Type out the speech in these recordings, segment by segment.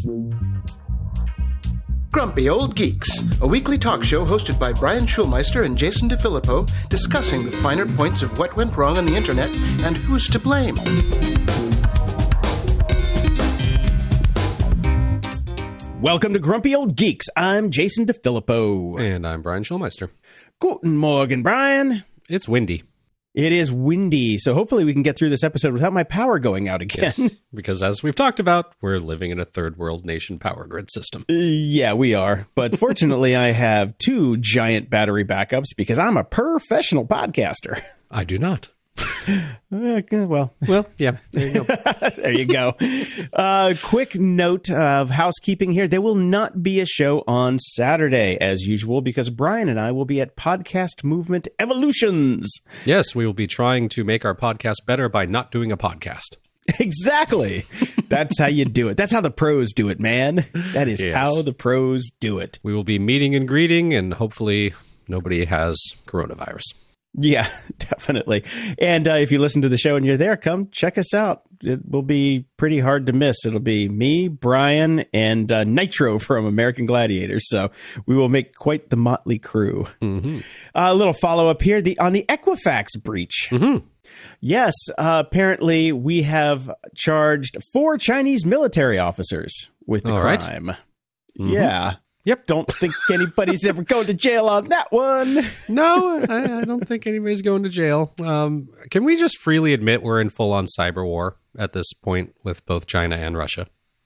Grumpy Old Geeks, a weekly talk show hosted by Brian Schulmeister and Jason DeFilippo, discussing the finer points of what went wrong on the internet and who's to blame. Welcome to Grumpy Old Geeks. I'm Jason DeFilippo. And I'm Brian Schulmeister. Guten Morgen, Brian. It's windy. It is windy, so hopefully we can get through this episode without my power going out again. Yes, because as we've talked about, we're living in a third world nation power grid system. Yeah, we are. But fortunately, I have two giant battery backups because I'm a professional podcaster. I do not. Well, yeah, there you go. There you go. Quick note of housekeeping here. There will not be a show on Saturday as usual because Brian and I will be at Podcast Movement Evolutions. Yes, we will be trying to make our podcast better by not doing a podcast. Exactly. That's how you do it. That's how the pros do it, man. That is how the pros do it. We will be meeting and greeting, and hopefully nobody has coronavirus. Yeah, definitely. And if you listen to the show and you're there, come check us out. It will be pretty hard to miss. It'll be me, Brian, and Nitro from American Gladiators. So we will make quite the motley crew. Mm-hmm. A little follow-up here on the Equifax breach. Mm-hmm. Yes, apparently we have charged 4 Chinese military officers with the crime. Right. Mm-hmm. Yeah. Yep. Don't think anybody's ever going to jail on that one. No, I don't think anybody's going to jail. Can we just freely admit we're in full-on cyber war at this point with both China and Russia?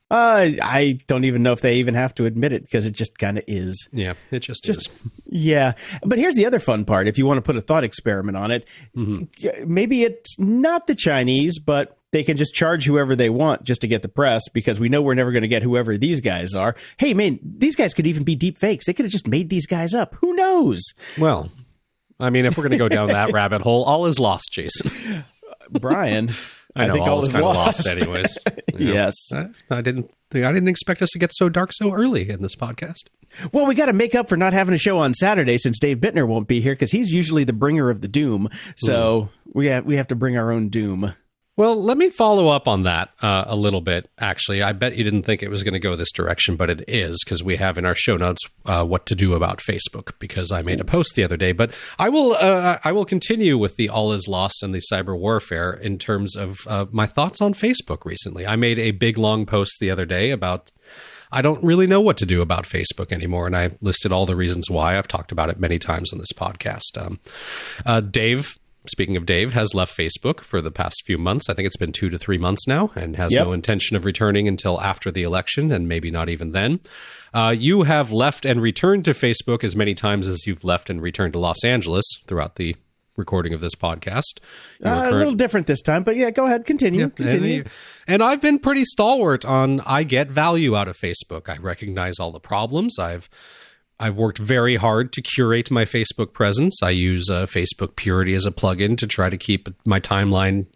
I don't even know if they even have to admit it because it just kind of is. Yeah, it just is. Yeah. But here's the other fun part. If you want to put a thought experiment on it, maybe it's not the Chinese, but they can just charge whoever they want just to get the press because we know we're never going to get whoever these guys are. Hey, man, these guys could even be deep fakes. They could have just made these guys up. Who knows? Well, I mean, if we're going to go down that rabbit hole, all is lost, Jason. Brian, I know, think all is kind of lost anyways. Yes. I didn't expect us to get so dark so early in this podcast. Well, we got to make up for not having a show on Saturday since Dave Bittner won't be here because he's usually the bringer of the doom. So we have to bring our own doom. Well, let me follow up on that a little bit, actually. I bet you didn't think it was going to go this direction, but it is, because we have in our show notes what to do about Facebook, because I made a post the other day. But I will continue with the all is lost and the cyber warfare in terms of my thoughts on Facebook recently. I made a big, long post the other day about I don't really know what to do about Facebook anymore, and I listed all the reasons why. I've talked about it many times on this podcast. Dave... Speaking of Dave, has left Facebook for the past few months. I think it's been 2 to 3 months now, and has no intention of returning until after the election, and maybe not even then. You have left and returned to Facebook as many times as you've left and returned to Los Angeles throughout the recording of this podcast. A little different this time, but yeah, go ahead. Continue. And I've been pretty stalwart on I get value out of Facebook. I recognize all the problems. I've worked very hard to curate my Facebook presence. I use Facebook Purity as a plugin to try to keep my timeline,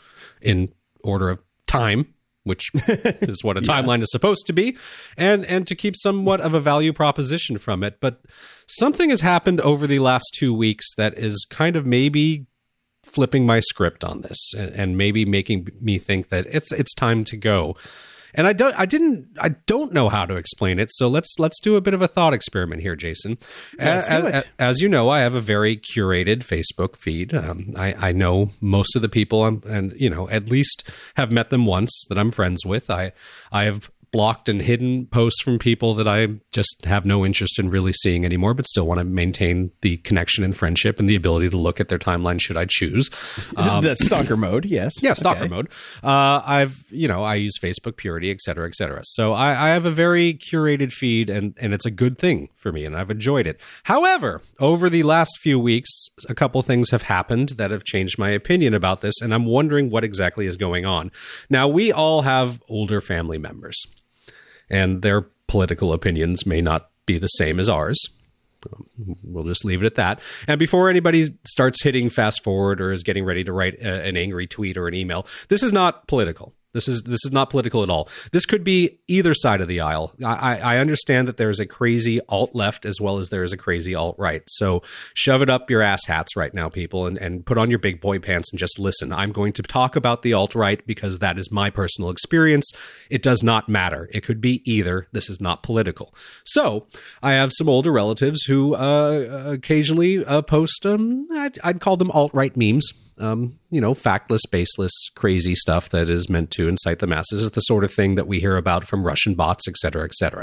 in order of time, which is what a timeline is supposed to be, and to keep somewhat of a value proposition from it. But something has happened over the last 2 weeks that is kind of maybe flipping my script on this and maybe making me think that it's time to go. And I don't know how to explain it. So let's do a bit of a thought experiment here, Jason. Let's do it. As you know, I have a very curated Facebook feed. I know most of the people and at least have met them once that I'm friends with. I have blocked and hidden posts from people that I just have no interest in really seeing anymore, but still want to maintain the connection and friendship and the ability to look at their timeline should I choose. That's stalker mode, yes. Yeah, stalker mode. I use Facebook Purity, et cetera, et cetera. So I have a very curated feed, and it's a good thing for me, and I've enjoyed it. However, over the last few weeks, a couple things have happened that have changed my opinion about this, and I'm wondering what exactly is going on. Now, we all have older family members, and their political opinions may not be the same as ours. We'll just leave it at that. And before anybody starts hitting fast forward or is getting ready to write an angry tweet or an email, this is not political. This is not political at all. This could be either side of the aisle. I understand that there's a crazy alt-left as well as there is a crazy alt-right. So shove it up your ass hats right now, people, and put on your big boy pants and just listen. I'm going to talk about the alt-right because that is my personal experience. It does not matter. It could be either. This is not political. So I have some older relatives who occasionally post, I'd call them alt-right memes. Factless, baseless, crazy stuff that is meant to incite the masses. It's the sort of thing that we hear about from Russian bots, et cetera, et cetera.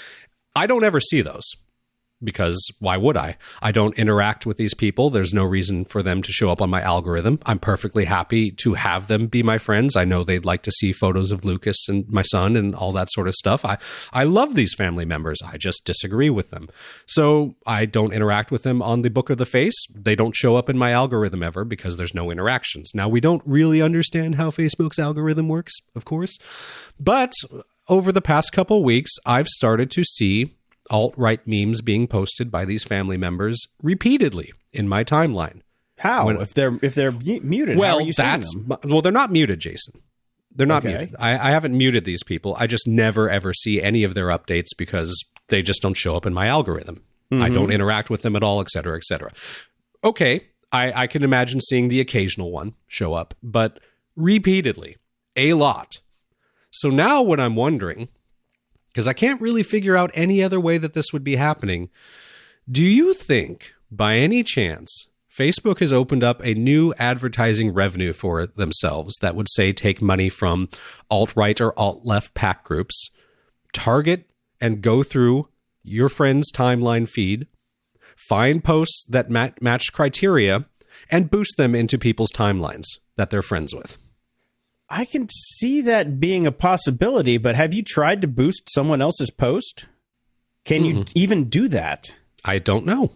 I don't ever see those because why would I? I don't interact with these people. There's no reason for them to show up on my algorithm. I'm perfectly happy to have them be my friends. I know they'd like to see photos of Lucas and my son and all that sort of stuff. I love these family members. I just disagree with them. So I don't interact with them on the book of the face. They don't show up in my algorithm ever because there's no interactions. Now, we don't really understand how Facebook's algorithm works, of course. But over the past couple weeks, I've started to see alt-right memes being posted by these family members repeatedly in my timeline. How? If they're muted, well, how are you seeing them? Well, they're not muted, Jason. They're not Okay. muted. I haven't muted these people. I just never, ever see any of their updates because they just don't show up in my algorithm. I don't interact with them at all, et cetera, et cetera. Okay, I can imagine seeing the occasional one show up, but repeatedly, a lot. So now what I'm wondering, because I can't really figure out any other way that this would be happening, do you think, by any chance, Facebook has opened up a new advertising revenue for themselves that would say take money from alt-right or alt-left pack groups, target and go through your friend's timeline feed, find posts that match criteria, and boost them into people's timelines that they're friends with? I can see that being a possibility, but have you tried to boost someone else's post? Can you even do that? I don't know.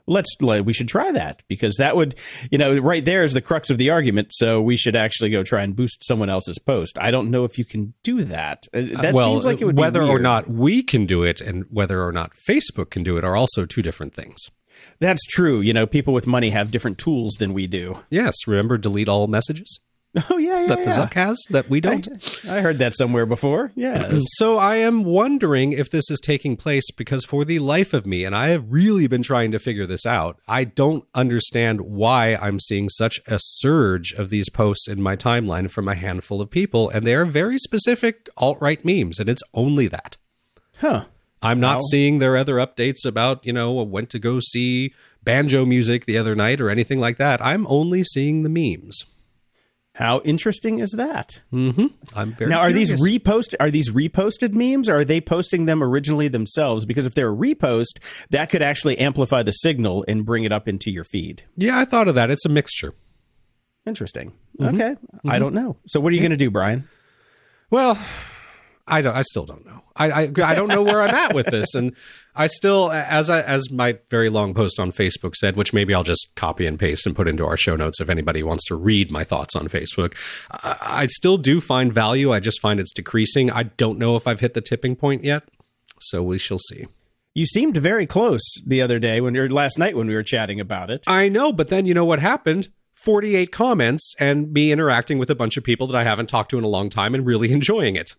We should try that because that would, right there is the crux of the argument. So we should actually go try and boost someone else's post. I don't know if you can do that. That seems like it would be whether or weird. not we can do it and whether or not Facebook can do it are also two different things. That's true. People with money have different tools than we do. Yes, remember delete all messages? Oh, yeah. That the Zuck has that we don't? I heard that somewhere before. Yeah. So I am wondering if this is taking place because for the life of me, and I have really been trying to figure this out, I don't understand why I'm seeing such a surge of these posts in my timeline from a handful of people. And they are very specific alt-right memes, and it's only that. Huh. I'm not seeing their other updates about, went to go see banjo music the other night or anything like that. I'm only seeing the memes. How interesting is that? Mm-hmm. I'm very now. curious. Are these reposted memes, or are they posting them originally themselves? Because if they're a repost, that could actually amplify the signal and bring it up into your feed. Yeah, I thought of that. It's a mixture. Interesting. Okay, I don't know. So what are you going to do, Brian? Well, I still don't know. I don't know where I'm at with this, and I still, as my very long post on Facebook said, which maybe I'll just copy and paste and put into our show notes if anybody wants to read my thoughts on Facebook. I still do find value. I just find it's decreasing. I don't know if I've hit the tipping point yet, so we shall see. You seemed very close the other day last night when we were chatting about it. I know, but then you know what happened? 48 comments and me interacting with a bunch of people that I haven't talked to in a long time and really enjoying it.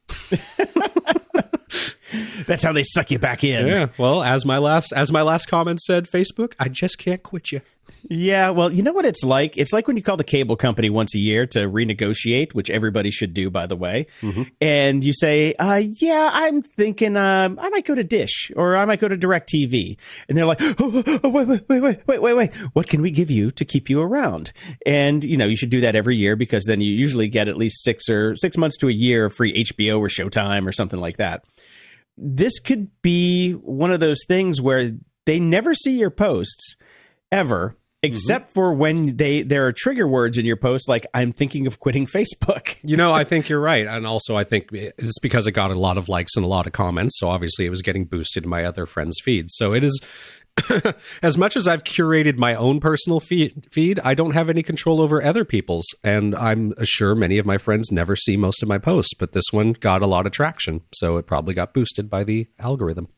That's how they suck you back in. Yeah. Well, as my last comment said, Facebook, I just can't quit you. Yeah, well, you know what it's like? It's like when you call the cable company once a year to renegotiate, which everybody should do, by the way. Mm-hmm. And you say, yeah, I'm thinking I might go to Dish or I might go to DirecTV. And they're like, wait. What can we give you to keep you around? And, you should do that every year because then you usually get at least 6 months to a year of free HBO or Showtime or something like that. This could be one of those things where they never see your posts ever. Except for when there are trigger words in your post, like I'm thinking of quitting Facebook. I think you're right. And also I think it's because it got a lot of likes and a lot of comments. So obviously it was getting boosted in my other friends' feeds. So it is, as much as I've curated my own personal feed, I don't have any control over other people's. And I'm sure many of my friends never see most of my posts. But this one got a lot of traction. So it probably got boosted by the algorithm.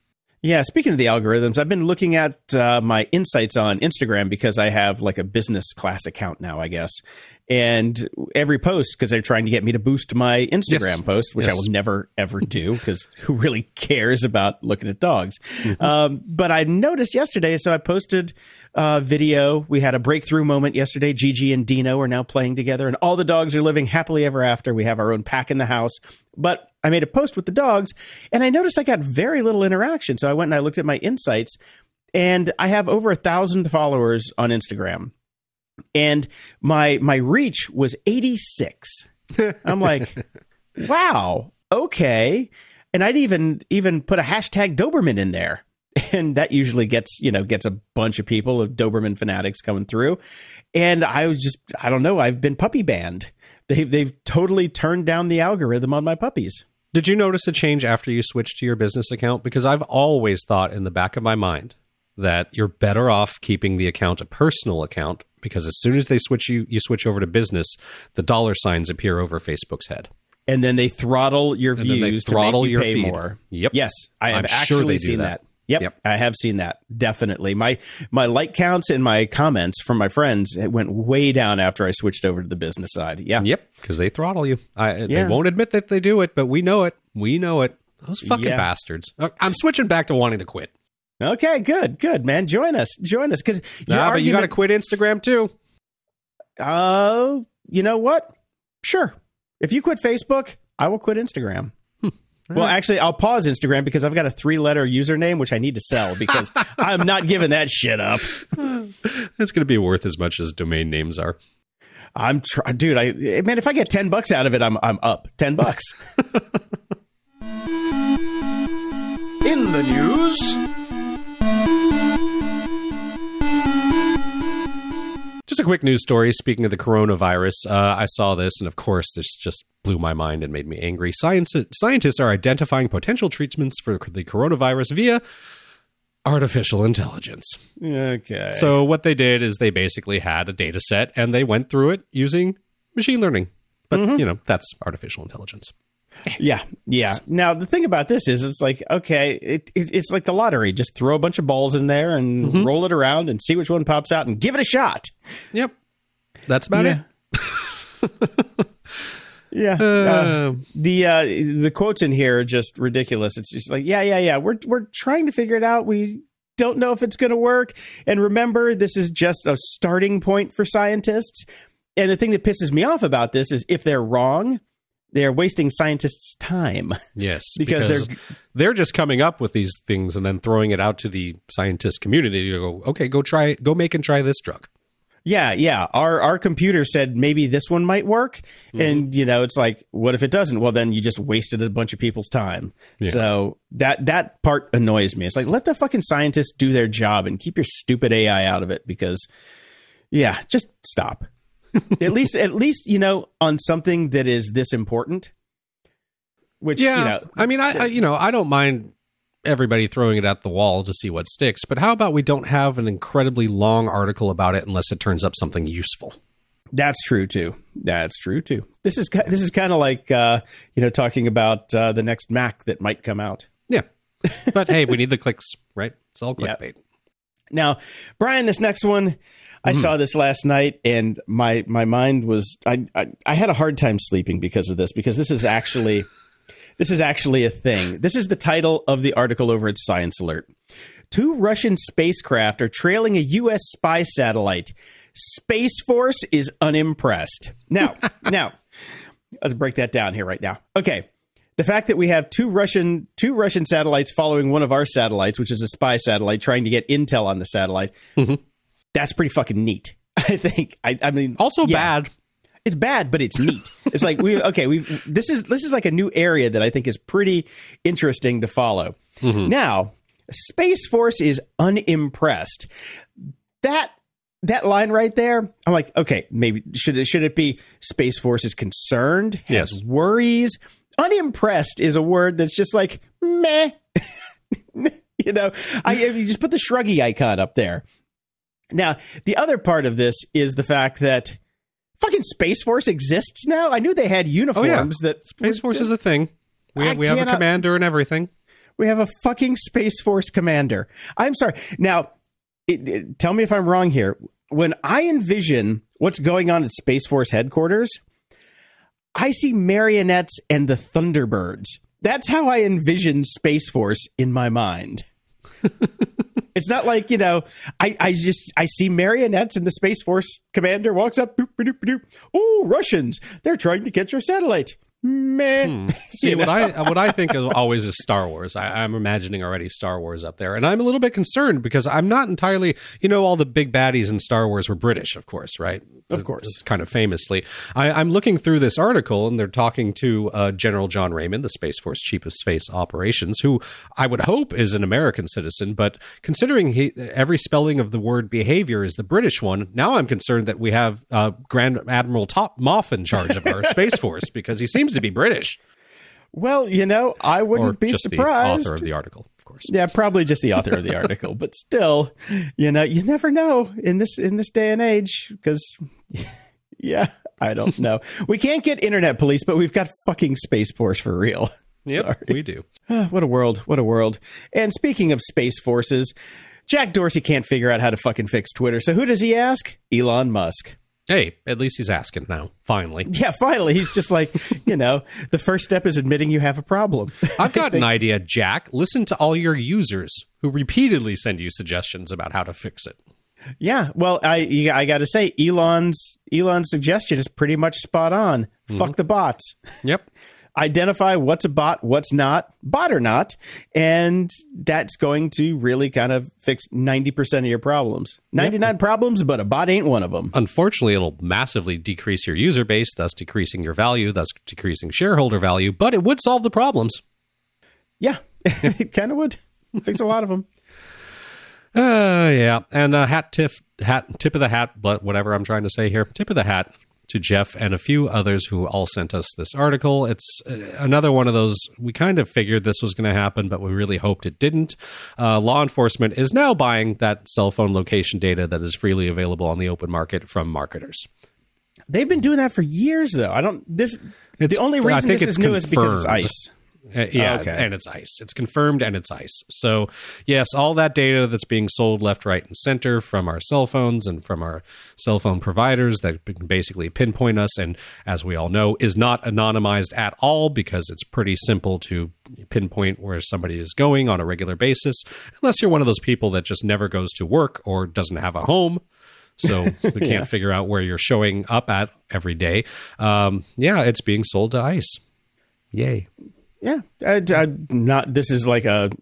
Yeah, speaking of the algorithms, I've been looking at my insights on Instagram because I have like a business class account now, I guess. And every post, because they're trying to get me to boost my Instagram post, which I will never, ever do because who really cares about looking at dogs? But I noticed yesterday, so I posted a video. We had a breakthrough moment yesterday. Gigi and Dino are now playing together and all the dogs are living happily ever after. We have our own pack in the house. But I made a post with the dogs and I noticed I got very little interaction. So I went and I looked at my insights and I have over 1,000 followers on Instagram. And my reach was 86. I'm like, wow, okay. And I'd even put a hashtag Doberman in there. And that usually gets a bunch of people, of Doberman fanatics coming through. And I don't know, I've been puppy banned. They've totally turned down the algorithm on my puppies. Did you notice a change after you switched to your business account? Because I've always thought in the back of my mind that you're better off keeping the account a personal account, because as soon as they you switch over to business, the dollar signs appear over Facebook's head. And then they throttle your views to make you pay more. Yep. Yes, I have actually seen that. Yep, I have seen that. Definitely. My like counts and my comments from my friends, it went way down after I switched over to the business side. Yeah. Yep, because they throttle you. They won't admit that they do it, but we know it. We know it. Those fucking bastards. I'm switching back to wanting to quit. Okay, good, man. Join us. Because but you got to quit Instagram too. You know what? Sure. If you quit Facebook, I will quit Instagram. Well, actually, I'll pause Instagram because I've got a 3-letter username, which I need to sell because I'm not giving that shit up. It's going to be worth as much as domain names are. Dude, man, if I get $10 out of it, I'm up. $10. In the news. Just a quick news story. Speaking of the coronavirus, I saw this, and of course, this just blew my mind and made me angry. Scientists are identifying potential treatments for the coronavirus via artificial intelligence. Okay. So what they did is they basically had a data set, and they went through it using machine learning. But, that's artificial intelligence. Yeah. Now, the thing about this is it's like, okay, it's like the lottery. Just throw a bunch of balls in there and roll it around and see which one pops out and give it a shot. Yep. That's about it. Yeah. The quotes in here are just ridiculous. It's just like, yeah. We're trying to figure it out. We don't know if it's going to work. And remember, this is just a starting point for scientists. And the thing that pisses me off about this is if they're wrong, they're wasting scientists' time. Yes, because they're just coming up with these things and then throwing it out to the scientist community to go, okay, go make and try this drug. Yeah. Our computer said maybe this one might work. And, it's like, what if it doesn't? Well, then you just wasted a bunch of people's time. Yeah. So that part annoys me. It's like, let the fucking scientists do their job and keep your stupid AI out of it because, just stop. at least, on something that is this important. Which, I mean, I don't mind everybody throwing it at the wall to see what sticks, but how about we don't have an incredibly long article about it unless it turns up something useful? That's true too. This is kind of like, talking about the next Mac that might come out. Yeah. But hey, we need the clicks, right? It's all clickbait. Yeah. Now, Brian, this next one, I saw this last night, and my mind was I had a hard time sleeping because of this, because this is actually a thing. This is the title of the article over at Science Alert. 2 Russian spacecraft are trailing a U.S. spy satellite. Space Force is unimpressed. Now, let's break that down here right now. Okay. The fact that we have two Russian satellites following one of our satellites, which is a spy satellite, trying to get intel on the satellite, that's pretty fucking neat, I think. I mean, also bad. It's bad, but it's neat. It's like this is like a new area that I think is pretty interesting to follow. Now, Space Force is unimpressed. That line right there, I'm like, okay, maybe should it be Space Force is concerned, has worries. Unimpressed is a word that's just like meh. You just put the shruggy icon up there. Now, the other part of this is the fact that fucking Space Force exists now. I knew they had uniforms. That Space Force is a thing. We have a commander and everything. We have a fucking Space Force commander. I'm sorry. Now, tell me if I'm wrong here. When I envision what's going on at Space Force headquarters, I see marionettes and the Thunderbirds. That's how I envision Space Force in my mind. It's not like, I see marionettes and the Space Force commander walks up. Boop, boop, boop, boop. Oh, Russians. They're trying to catch our satellite. Meh. See, what I think of always is Star Wars. I'm imagining already Star Wars up there. And I'm a little bit concerned because I'm not entirely, all the big baddies in Star Wars were British, of course, right? Of course. It's kind of famously. I'm looking through this article and they're talking to General John Raymond, the Space Force Chief of Space Operations, who I would hope is an American citizen. But considering every spelling of the word behavior is the British one, now I'm concerned that we have Grand Admiral Moff in charge of our Space Force because he seems to be British. Well, I wouldn't be surprised. The author of the article, of course. Yeah, probably just the author of the article, but still, you never know in this day and age because, yeah, I don't know. We can't get internet police, but we've got fucking Space Force for real. Yep, we do. What a world! What a world! And speaking of Space Forces, Jack Dorsey can't figure out how to fucking fix Twitter. So who does he ask? Elon Musk. Hey, at least he's asking now, finally. Yeah, finally. He's just like, the first step is admitting you have a problem. I've got an idea, Jack. Listen to all your users who repeatedly send you suggestions about how to fix it. Yeah, well, I got to say, Elon's suggestion is pretty much spot on. Mm-hmm. Fuck the bots. Yep. Identify what's a bot, what's not, bot or not, and that's going to really kind of fix 90% of your problems. 99 problems, but a bot ain't one of them. Unfortunately, it'll massively decrease your user base, thus decreasing your value, thus decreasing shareholder value, but it would solve the problems. Yeah, it kind of would. Fix a lot of them. Yeah, and tip of the hat, but whatever I'm trying to say here, tip of the hat to Jeff and a few others who all sent us this article. It's another one of those, we kind of figured this was going to happen, but we really hoped it didn't. Law enforcement is now buying that cell phone location data that is freely available on the open market from marketers. They've been doing that for years, though. The only reason this is new is because it's ICE. And it's ICE. It's confirmed and it's ICE. So, yes, all that data that's being sold left, right, and center from our cell phones and from our cell phone providers that can basically pinpoint us and, as we all know, is not anonymized at all because it's pretty simple to pinpoint where somebody is going on a regular basis, unless you're one of those people that just never goes to work or doesn't have a home. So we can't figure out where you're showing up at every day. It's being sold to ICE. Yay. Yeah, this is like and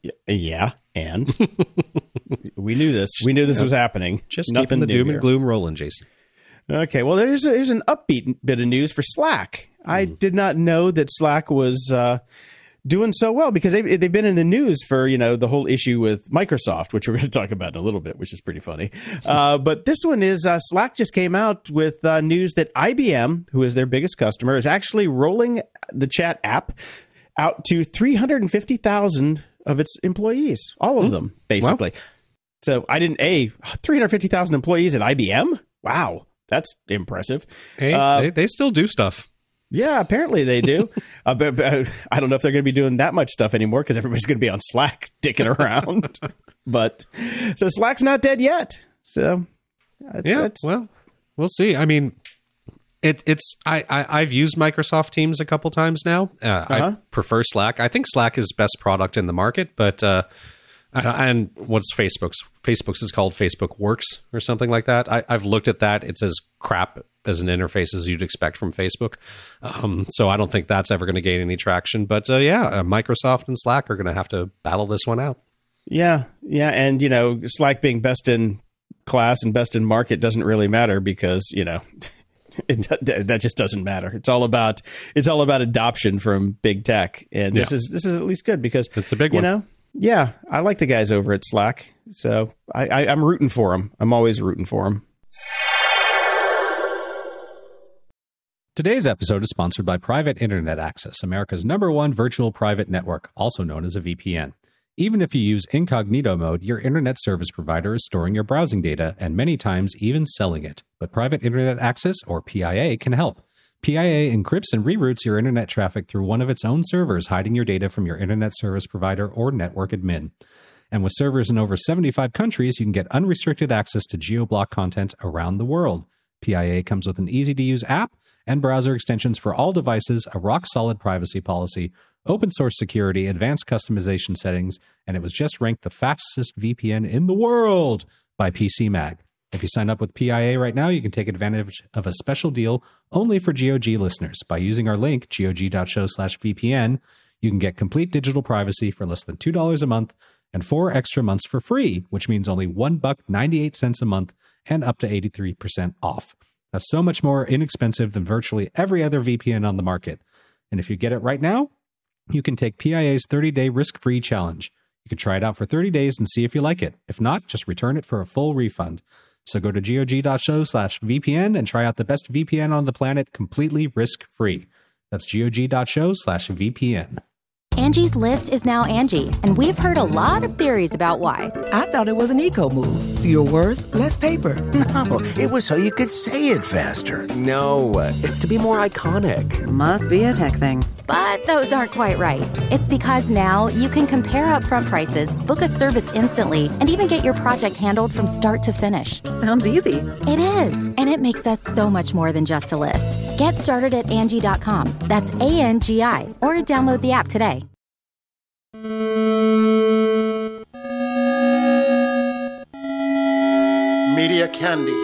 we knew this. We knew this was happening. Just keeping the doom and gloom rolling, Jason. Okay, well, here's an upbeat bit of news for Slack. I did not know that Slack was doing so well because they've been in the news for the whole issue with Microsoft, which we're going to talk about in a little bit, which is pretty funny. But this one is Slack just came out with news that IBM, who is their biggest customer, is actually rolling the chat app out to 350,000 of its employees, all of them, basically. Wow. So 350,000 employees at IBM? Wow, that's impressive. Hey, they still do stuff. Yeah, apparently they do. But I don't know if they're going to be doing that much stuff anymore because everybody's going to be on Slack dicking around. But so Slack's not dead yet. So well, we'll see. I mean, I've used Microsoft Teams a couple times now. I prefer Slack. I think Slack is best product in the market, but and what's Facebook's? Facebook's is called Facebook Works or something like that. I've looked at that. It's as crap as an interface as you'd expect from Facebook. So I don't think that's ever going to gain any traction. But Microsoft and Slack are going to have to battle this one out. Yeah. And, Slack being best in class and best in market doesn't really matter because, that just doesn't matter. It's all about adoption from big tech, and this is at least good because it's a big one. Yeah, I like the guys over at Slack, so I'm rooting for them. I'm always rooting for them. Today's episode is sponsored by Private Internet Access, America's #1 virtual private network, also known as a VPN. Even if you use incognito mode, your internet service provider is storing your browsing data and many times even selling it. But Private Internet Access, or PIA, can help. PIA encrypts and reroutes your internet traffic through one of its own servers, hiding your data from your internet service provider or network admin. And with servers in over 75 countries, you can get unrestricted access to geo-block content around the world. PIA comes with an easy-to-use app and browser extensions for all devices, a rock-solid privacy policy, open-source security, advanced customization settings, and it was just ranked the fastest VPN in the world by PCMag. If you sign up with PIA right now, you can take advantage of a special deal only for GOG listeners. By using our link, gog.show/VPN, you can get complete digital privacy for less than $2 a month and 4 extra months for free, which means only $1.98 a month and up to 83% off. That's so much more inexpensive than virtually every other VPN on the market. And if you get it right now, you can take PIA's 30-day risk-free challenge. You can try it out for 30 days and see if you like it. If not, just return it for a full refund. So go to gog.show/VPN and try out the best VPN on the planet completely risk-free. That's gog.show/VPN. Angie's List is now Angie, and we've heard a lot of theories about why. I thought it was an eco move. Fewer words, less paper. No, it was so you could say it faster. No, it's to be more iconic. Must be a tech thing. But those aren't quite right. It's because now you can compare upfront prices, book a service instantly, and even get your project handled from start to finish. Sounds easy. It is, and it makes us so much more than just a list. Get started at Angie.com. That's ANGI, or download the app today. Media Candy.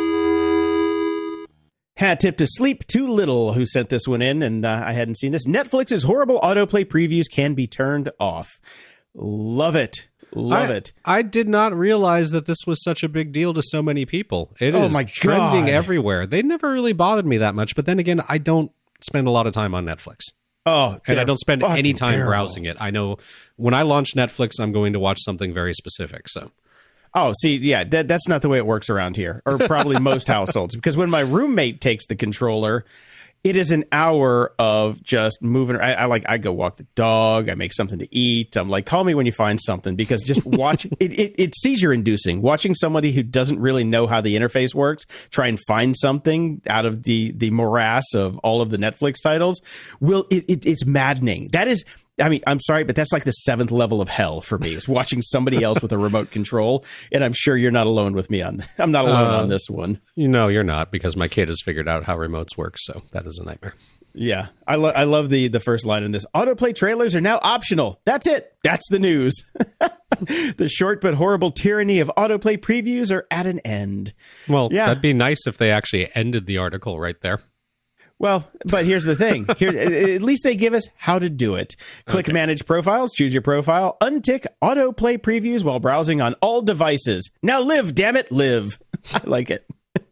Hat tip to Sleep Too Little, who sent this one in, and I hadn't seen this. Netflix's horrible autoplay previews can be turned off. Love it. Love it. I did not realize that this was such a big deal to so many people. It is my trending God. everywhere. They never really bothered me that much, but then again, I don't spend a lot of time on Netflix. Oh, And I don't spend any time terrible. browsing it. I know when I launch Netflix, I'm going to watch something very specific. So Oh, see, yeah, that's not the way it works around here, or probably most households. Because when my roommate takes the controller, it is an hour of just moving. I go walk the dog. I make something to eat. I'm like, call me when you find something, because just watch it's seizure inducing. Watching somebody who doesn't really know how the interface works try and find something out of the morass of all of the Netflix titles. It's maddening. That is. I mean, I'm sorry, but that's like the 7th level of hell for me, is watching somebody else with a remote control. And I'm sure you're not alone with me on I'm not alone on this one. you know you're not, because my kid has figured out how remotes work. So that is a nightmare. Yeah, I love the first line in this. Autoplay trailers are now optional. That's it. That's the news. The short but horrible tyranny of autoplay previews are at an end. Well, Yeah. that'd be nice if they actually ended the article right there. Well, but here's the thing. Here, at least they give us how to do it. Click Manage Profiles, choose your profile, untick Autoplay Previews while browsing on all devices. Now live, damn it, live. I like it.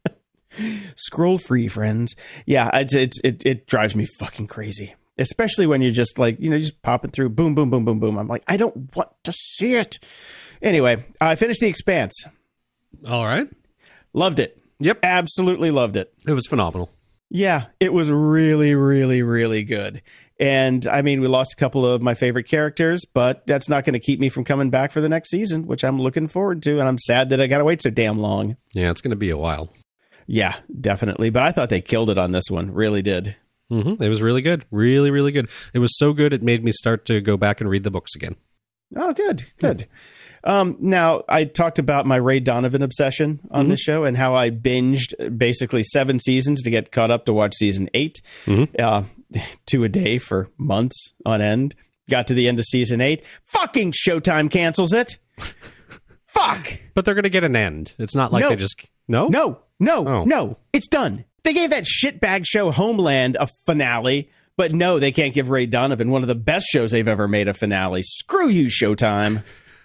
Scroll free, friends. Yeah, it drives me fucking crazy. Especially when you're just like, just popping through, boom, boom, boom, boom, boom. I'm like, I don't want to see it. Anyway, I finished The Expanse. All right. Loved it. Yep. Absolutely loved it. It was phenomenal. Yeah, it was really, really, really good. And I mean, we lost a couple of my favorite characters, but that's not going to keep me from coming back for the next season, which I'm looking forward to. And I'm sad that I got to wait so damn long. Yeah, it's going to be a while. Yeah, definitely. But I thought they killed it on this one. Really did. Mm-hmm. It was really good. Really, really good. It was so good, it made me start to go back and read the books again. Oh, good. Good. Now, I talked about my Ray Donovan obsession on this show and how I binged basically 7 seasons to get caught up to watch season 8, 2 a day for months on end. Got to the end of season 8. Fucking Showtime cancels it. Fuck. But they're going to get an end. It's not like No. they just... No? No. It's done. They gave that shitbag show Homeland a finale, but no, they can't give Ray Donovan, one of the best shows they've ever made, a finale. Screw you, Showtime.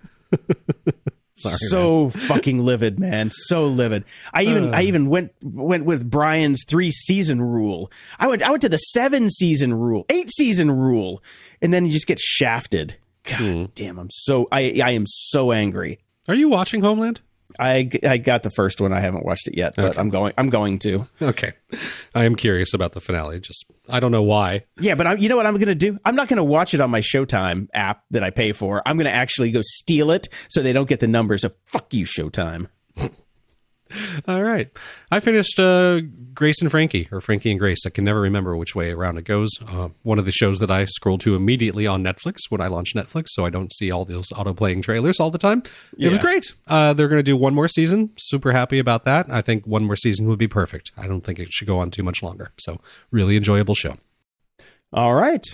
Sorry, So fucking livid, man. So livid. I even went with Brian's 3-season rule. I went to the 7-season rule, 8-season rule, and then you just get shafted. God damn, I am so angry. Are you watching Homeland? I got the first one. I haven't watched it yet, but Okay. I'm going to. Okay. I am curious about the finale. Just, I don't know why. Yeah, but you know what I'm going to do? I'm not going to watch it on my Showtime app that I pay for. I'm going to actually go steal it so they don't get the numbers of fuck you, Showtime. All right. I finished Grace and Frankie, or Frankie and Grace. I can never remember which way around it goes. One of the shows that I scroll to immediately on Netflix when I launch Netflix, so I don't see all those auto-playing trailers all the time. It was great. They're going to do one more season. Super happy about that. I think one more season would be perfect. I don't think it should go on too much longer. So really enjoyable show. All right.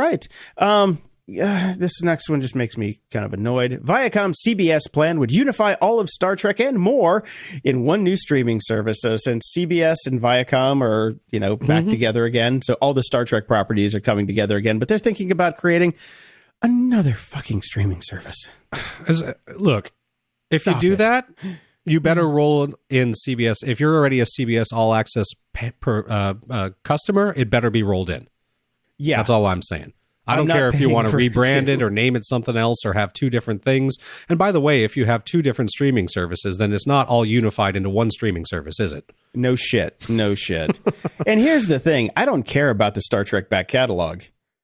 This next one just makes me kind of annoyed. Viacom's CBS plan would unify all of Star Trek and more in one new streaming service. So since CBS and Viacom are, back together again, so all the Star Trek properties are coming together again, but they're thinking about creating another fucking streaming service. Look, if you do that, you better roll in CBS. If you're already a CBS All Access customer, it better be rolled in. Yeah. That's all I'm saying. I don't care if you want to rebrand it or name it something else or have two different things. And by the way, if you have two different streaming services, then it's not all unified into one streaming service, is it? No shit. And here's the thing. I don't care about the Star Trek back catalog.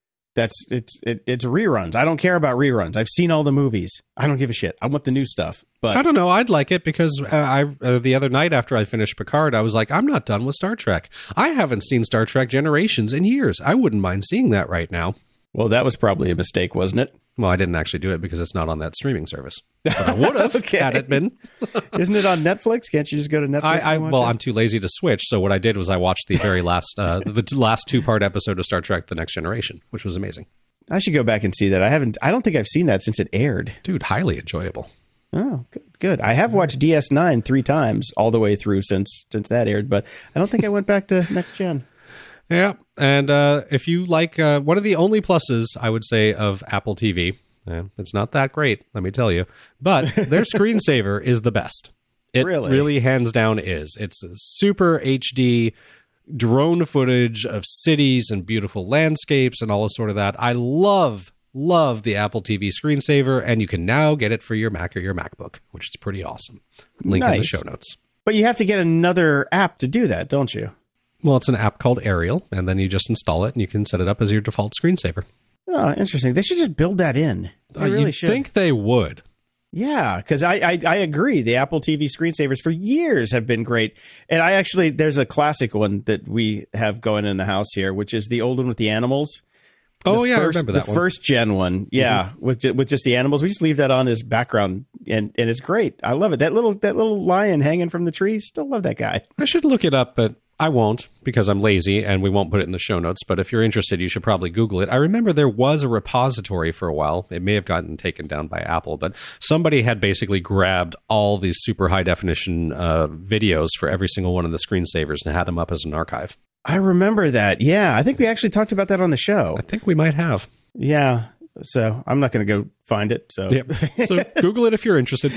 It's reruns. I don't care about reruns. I've seen all the movies. I don't give a shit. I want the new stuff. But I don't know. I'd like it because the other night after I finished Picard, I was like, I'm not done with Star Trek. I haven't seen Star Trek Generations in years. I wouldn't mind seeing that right now. Well, that was probably a mistake, wasn't it? Well, I didn't actually do it because it's not on that streaming service. But I would have had it been. Isn't it on Netflix? Can't you just go to Netflix? I'm too lazy to switch. So what I did was I watched the very last, the last 2-part episode of Star Trek: The Next Generation, which was amazing. I should go back and see that. I don't think I've seen that since it aired. Dude, highly enjoyable. Oh, good. I have watched DS9 3 times all the way through since that aired, but I don't think I went back to Next Gen. Yeah, and if you like, one of the only pluses, I would say, of Apple TV, it's not that great, let me tell you, but their screensaver is the best. It really hands down is. It's super HD drone footage of cities and beautiful landscapes and all sort of that. I love the Apple TV screensaver, and you can now get it for your Mac or your MacBook, which is pretty awesome. Link in the show notes. But you have to get another app to do that, don't you? Well, it's an app called Arial, and then you just install it, and you can set it up as your default screensaver. Oh, interesting. They should just build that in. They really should. You'd think they would. Yeah, because I agree. The Apple TV screensavers for years have been great. And there's a classic one that we have going in the house here, which is the old one with the animals. I remember that one. The first gen one, with just the animals. We just leave that on as background, and it's great. I love it. That little lion hanging from the tree, still love that guy. I should look it up, but I won't because I'm lazy and we won't put it in the show notes. But if you're interested, you should probably Google it. I remember there was a repository for a while. It may have gotten taken down by Apple, but somebody had basically grabbed all these super high definition videos for every single one of the screensavers and had them up as an archive. I remember that. Yeah, I think we actually talked about that on the show. I think we might have. Yeah. So I'm not going to go find it. So So Google it if you're interested.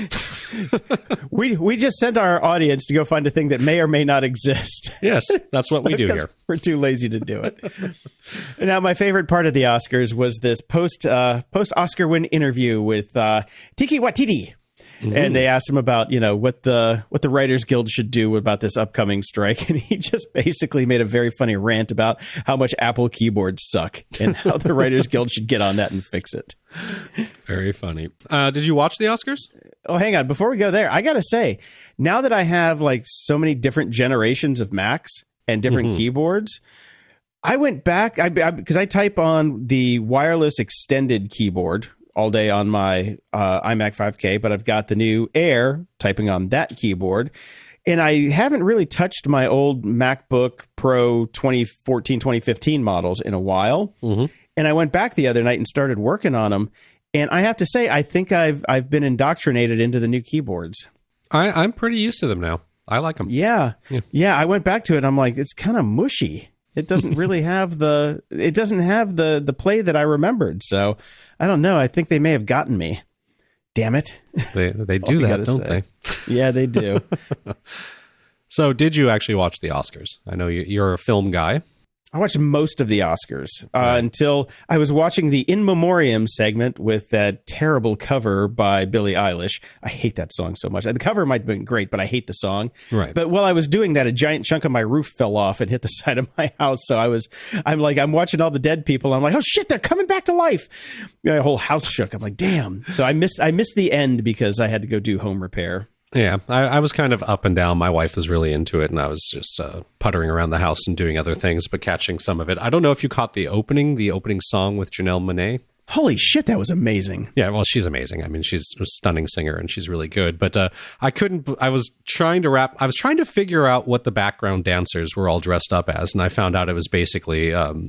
We just sent our audience to go find a thing that may or may not exist. Yes, that's what we do here. We're too lazy to do it. Now, my favorite part of the Oscars was this post Oscar win interview with Taika Waititi. Mm-hmm. And they asked him about, what the Writers Guild should do about this upcoming strike. And he just basically made a very funny rant about how much Apple keyboards suck and how the Writers Guild should get on that and fix it. Very funny. Did you watch the Oscars? Oh, hang on. Before we go there, I got to say, now that I have so many different generations of Macs and different keyboards, I went back because I type on the wireless extended keyboard all day on my iMac 5K, but I've got the new Air typing on that keyboard. And I haven't really touched my old MacBook Pro 2014, 2015 models in a while. Mm-hmm. And I went back the other night and started working on them. And I have to say, I think I've been indoctrinated into the new keyboards. I'm pretty used to them now. I like them. Yeah. I went back to it. And I'm like, it's kind of mushy. It doesn't really have the play that I remembered. So I don't know. I think they may have gotten me. Damn it. They do that, don't they? Yeah, they do. So did you actually watch the Oscars? I know you're a film guy. I watched most of the Oscars until I was watching the In Memoriam segment with that terrible cover by Billie Eilish. I hate that song so much. The cover might have been great, but I hate the song. Right. But while I was doing that, a giant chunk of my roof fell off and hit the side of my house. So I'm watching all the dead people. I'm like, oh shit, they're coming back to life. My whole house shook. I'm like, damn. So I missed the end because I had to go do home repair. Yeah, I was kind of up and down. My wife was really into it, and I was just puttering around the house and doing other things, but catching some of it. I don't know if you caught the opening song with Janelle Monáe. Holy shit, that was amazing. Yeah, well, she's amazing. I mean, she's a stunning singer and she's really good. But I was trying to figure out what the background dancers were all dressed up as. And I found out it was basically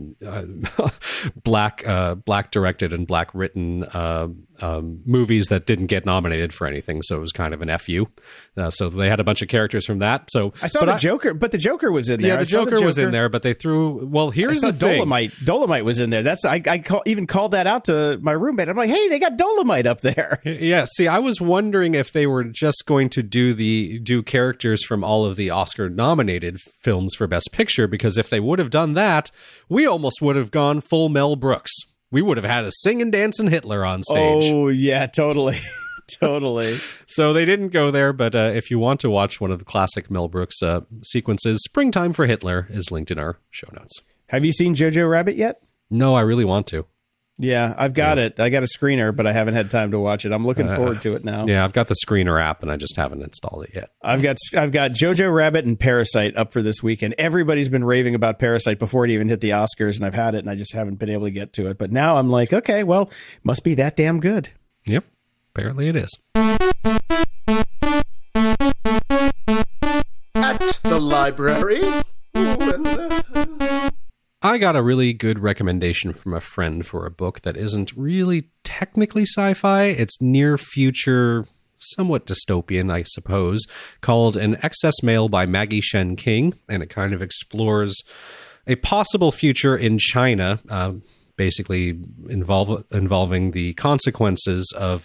black directed and black written movies that didn't get nominated for anything. So it was kind of an FU. So they had a bunch of characters from that. So I saw the Joker, but the Joker was in there. Yeah, the Joker was in there, but they threw, well, here's the thing. Dolomite was in there. Even called that out to my roommate. I'm like, hey, they got Dolomite up there. Yeah. See, I was wondering if they were just going to do characters from all of the Oscar nominated films for Best Picture, because if they would have done that, we almost would have gone full Mel Brooks. We would have had a singing, dancing Hitler on stage. Oh, yeah, totally. Totally. So they didn't go there, but if you want to watch one of the classic Mel Brooks sequences, Springtime for Hitler is linked in our show notes. Have you seen Jojo Rabbit yet? No, I really want to. Yeah, I've got it. I got a screener, but I haven't had time to watch it. I'm looking forward to it now. Yeah, I've got the screener app, and I just haven't installed it yet. I've got Jojo Rabbit and Parasite up for this weekend. Everybody's been raving about Parasite before it even hit the Oscars, and I've had it, and I just haven't been able to get to it. But now I'm like, okay, well, must be that damn good. Yep, apparently it is. At the library. I got a really good recommendation from a friend for a book that isn't really technically sci-fi. It's near future, somewhat dystopian, I suppose, called An Excess Mail by Maggie Shen King, and it kind of explores a possible future in China, basically involving the consequences of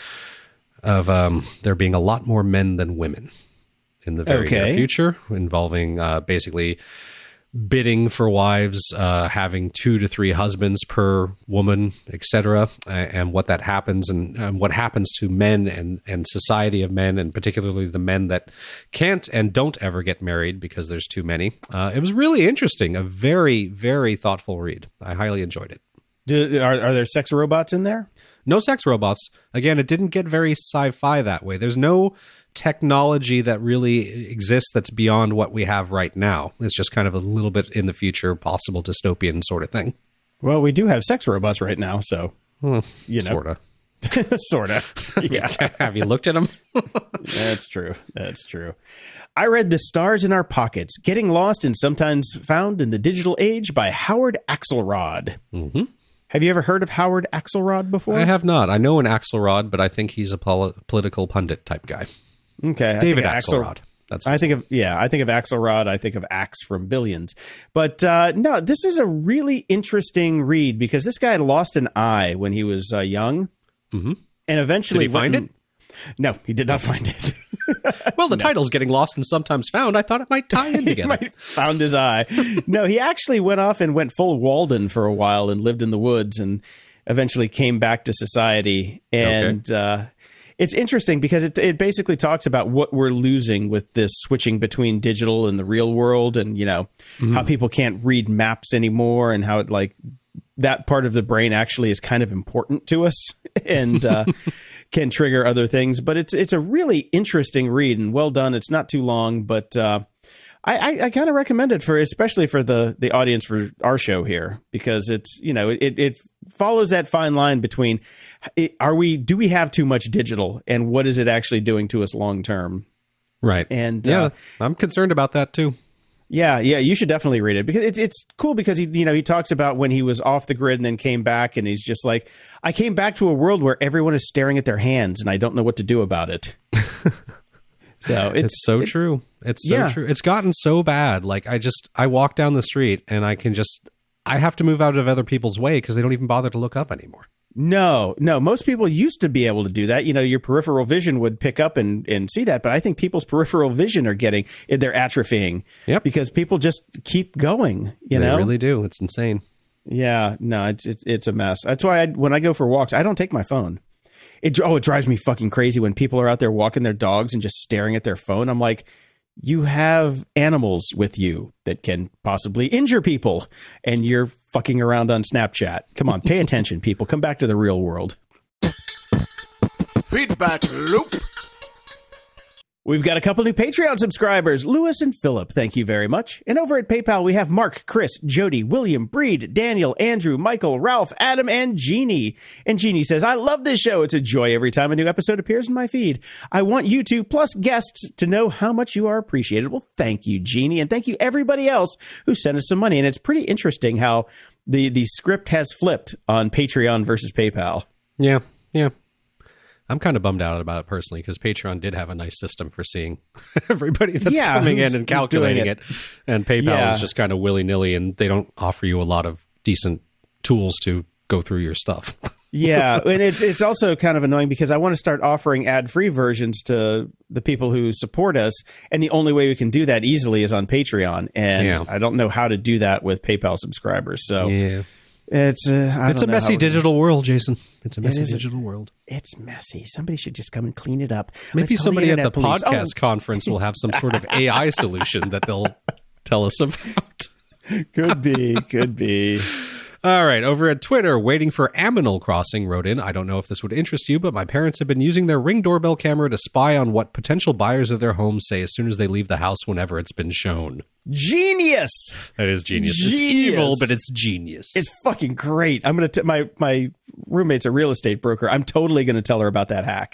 there being a lot more men than women in the very near future, involving basically bidding for wives, having 2 to 3 husbands per woman, etc., and what that happens, and what happens to men and society of men, and particularly the men that can't and don't ever get married because there's too many. It was really interesting, a very, very thoughtful read. I highly enjoyed it. Are there sex robots in there? No sex robots. Again, it didn't get very sci-fi that way. There's no technology that really exists that's beyond what we have right now. It's just kind of a little bit in the future, possible dystopian sort of thing. Well, we do have sex robots right now, so, you know. Sort of. Sort of. Yeah. Have you looked at them? That's true. That's true. I read The Stars in Our Pockets, Getting Lost and Sometimes Found in the Digital Age by Howard Axelrod. Mm-hmm. Have you ever heard of Howard Axelrod before? I have not. I know an Axelrod, but I think he's a political pundit type guy. Okay. David Axelrod. I think of Axelrod. I think of Axe from Billions. But no, this is a really interesting read because this guy lost an eye when he was young. Mm-hmm. And eventually... Did he find it? No, he did not find it. Well, the title's Getting Lost and Sometimes Found. I thought it might tie in together. He found his eye. No, he actually went off and went full Walden for a while and lived in the woods and eventually came back to society. And it's interesting because it basically talks about what we're losing with this switching between digital and the real world, and, you know, how people can't read maps anymore, and how it, like, that part of the brain actually is kind of important to us and can trigger other things. But it's a really interesting read and well done. It's not too long, but I kind of recommend it especially for the audience for our show here, because it's, you know, it follows that fine line between do we have too much digital and what is it actually doing to us long term? Right. And I'm concerned about that too. Yeah, you should definitely read it because it's cool because he talks about when he was off the grid and then came back, and he's just like, I came back to a world where everyone is staring at their hands and I don't know what to do about it. So it's so true. It's so true. It's gotten so bad. Like I walk down the street and I have to move out of other people's way because they don't even bother to look up anymore. No. Most people used to be able to do that. You know, your peripheral vision would pick up and see that. But I think people's peripheral vision they're atrophying. Yep. Because people just keep going, you know? They really do. It's insane. Yeah. No, it's a mess. That's why when I go for walks, I don't take my phone. It drives me fucking crazy when people are out there walking their dogs and just staring at their phone. I'm like, you have animals with you that can possibly injure people, and you're fucking around on Snapchat. Come on, pay attention, people. Come back to the real world. Feedback loop. We've got a couple new Patreon subscribers, Lewis and Philip. Thank you very much. And over at PayPal, we have Mark, Chris, Jody, William, Breed, Daniel, Andrew, Michael, Ralph, Adam, and Jeannie. And Jeannie says, I love this show. It's a joy every time a new episode appears in my feed. I want you two, plus guests, to know how much you are appreciated. Well, thank you, Jeannie. And thank you, everybody else who sent us some money. And it's pretty interesting how the script has flipped on Patreon versus PayPal. Yeah. I'm kind of bummed out about it personally because Patreon did have a nice system for seeing everybody that's coming in and calculating it. And PayPal is just kind of willy-nilly, and they don't offer you a lot of decent tools to go through your stuff. Yeah, and it's also kind of annoying because I want to start offering ad-free versions to the people who support us, and the only way we can do that easily is on Patreon, and I don't know how to do that with PayPal subscribers. So it's a messy digital world, Jason. It's a messy digital world. It's messy. Somebody should just come and clean it up. Maybe somebody at the podcast conference will have some sort of AI solution that they'll tell us about. Could be. All right, over at Twitter, waiting for Aminal Crossing wrote in, I don't know if this would interest you, but my parents have been using their Ring doorbell camera to spy on what potential buyers of their homes say as soon as they leave the house whenever it's been shown. Genius! That is genius. It's evil, but it's genius. It's fucking great. I'm going to my roommate's a real estate broker. I'm totally going to tell her about that hack.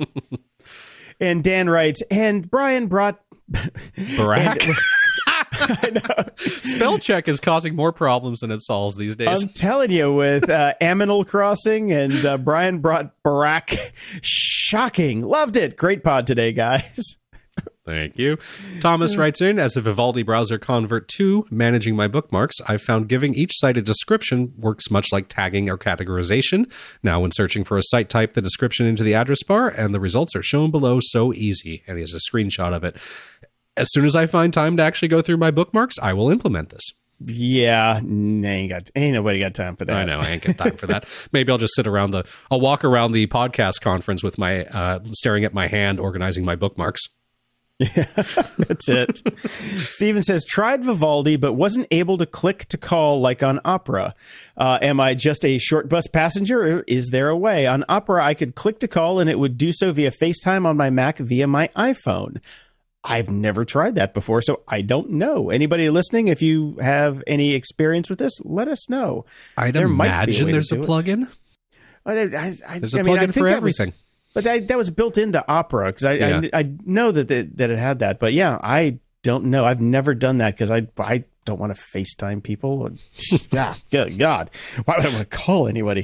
And Dan writes, and Brian brought... Barack? I know. Spell check is causing more problems than it solves these days. I'm telling you, with Aminal Crossing and Brian brought Barack. Shocking. Loved it. Great pod today, guys. Thank you. Thomas writes in, as a Vivaldi browser convert to managing my bookmarks, I've found giving each site a description works much like tagging or categorization. Now, when searching for a site, type the description into the address bar, and the results are shown below. So easy. And he has a screenshot of it. As soon as I find time to actually go through my bookmarks, I will implement this. Yeah, ain't nobody got time for that. I know, I ain't got time for that. Maybe I'll just I'll walk around the podcast conference with my, staring at my hand, organizing my bookmarks. Yeah, that's it. Steven says, tried Vivaldi, but wasn't able to click to call like on Opera. Am I just a short bus passenger, or is there a way? On Opera, I could click to call, and it would do so via FaceTime on my Mac via my iPhone. I've never tried that before, so I don't know. Anybody listening, if you have any experience with this, let us know. I'd imagine there's a plugin. There's a plugin for everything. But that was built into Opera, because I know that it had that. But yeah, I don't know. I've never done that because I don't want to FaceTime people. Good God. Why would I want to call anybody?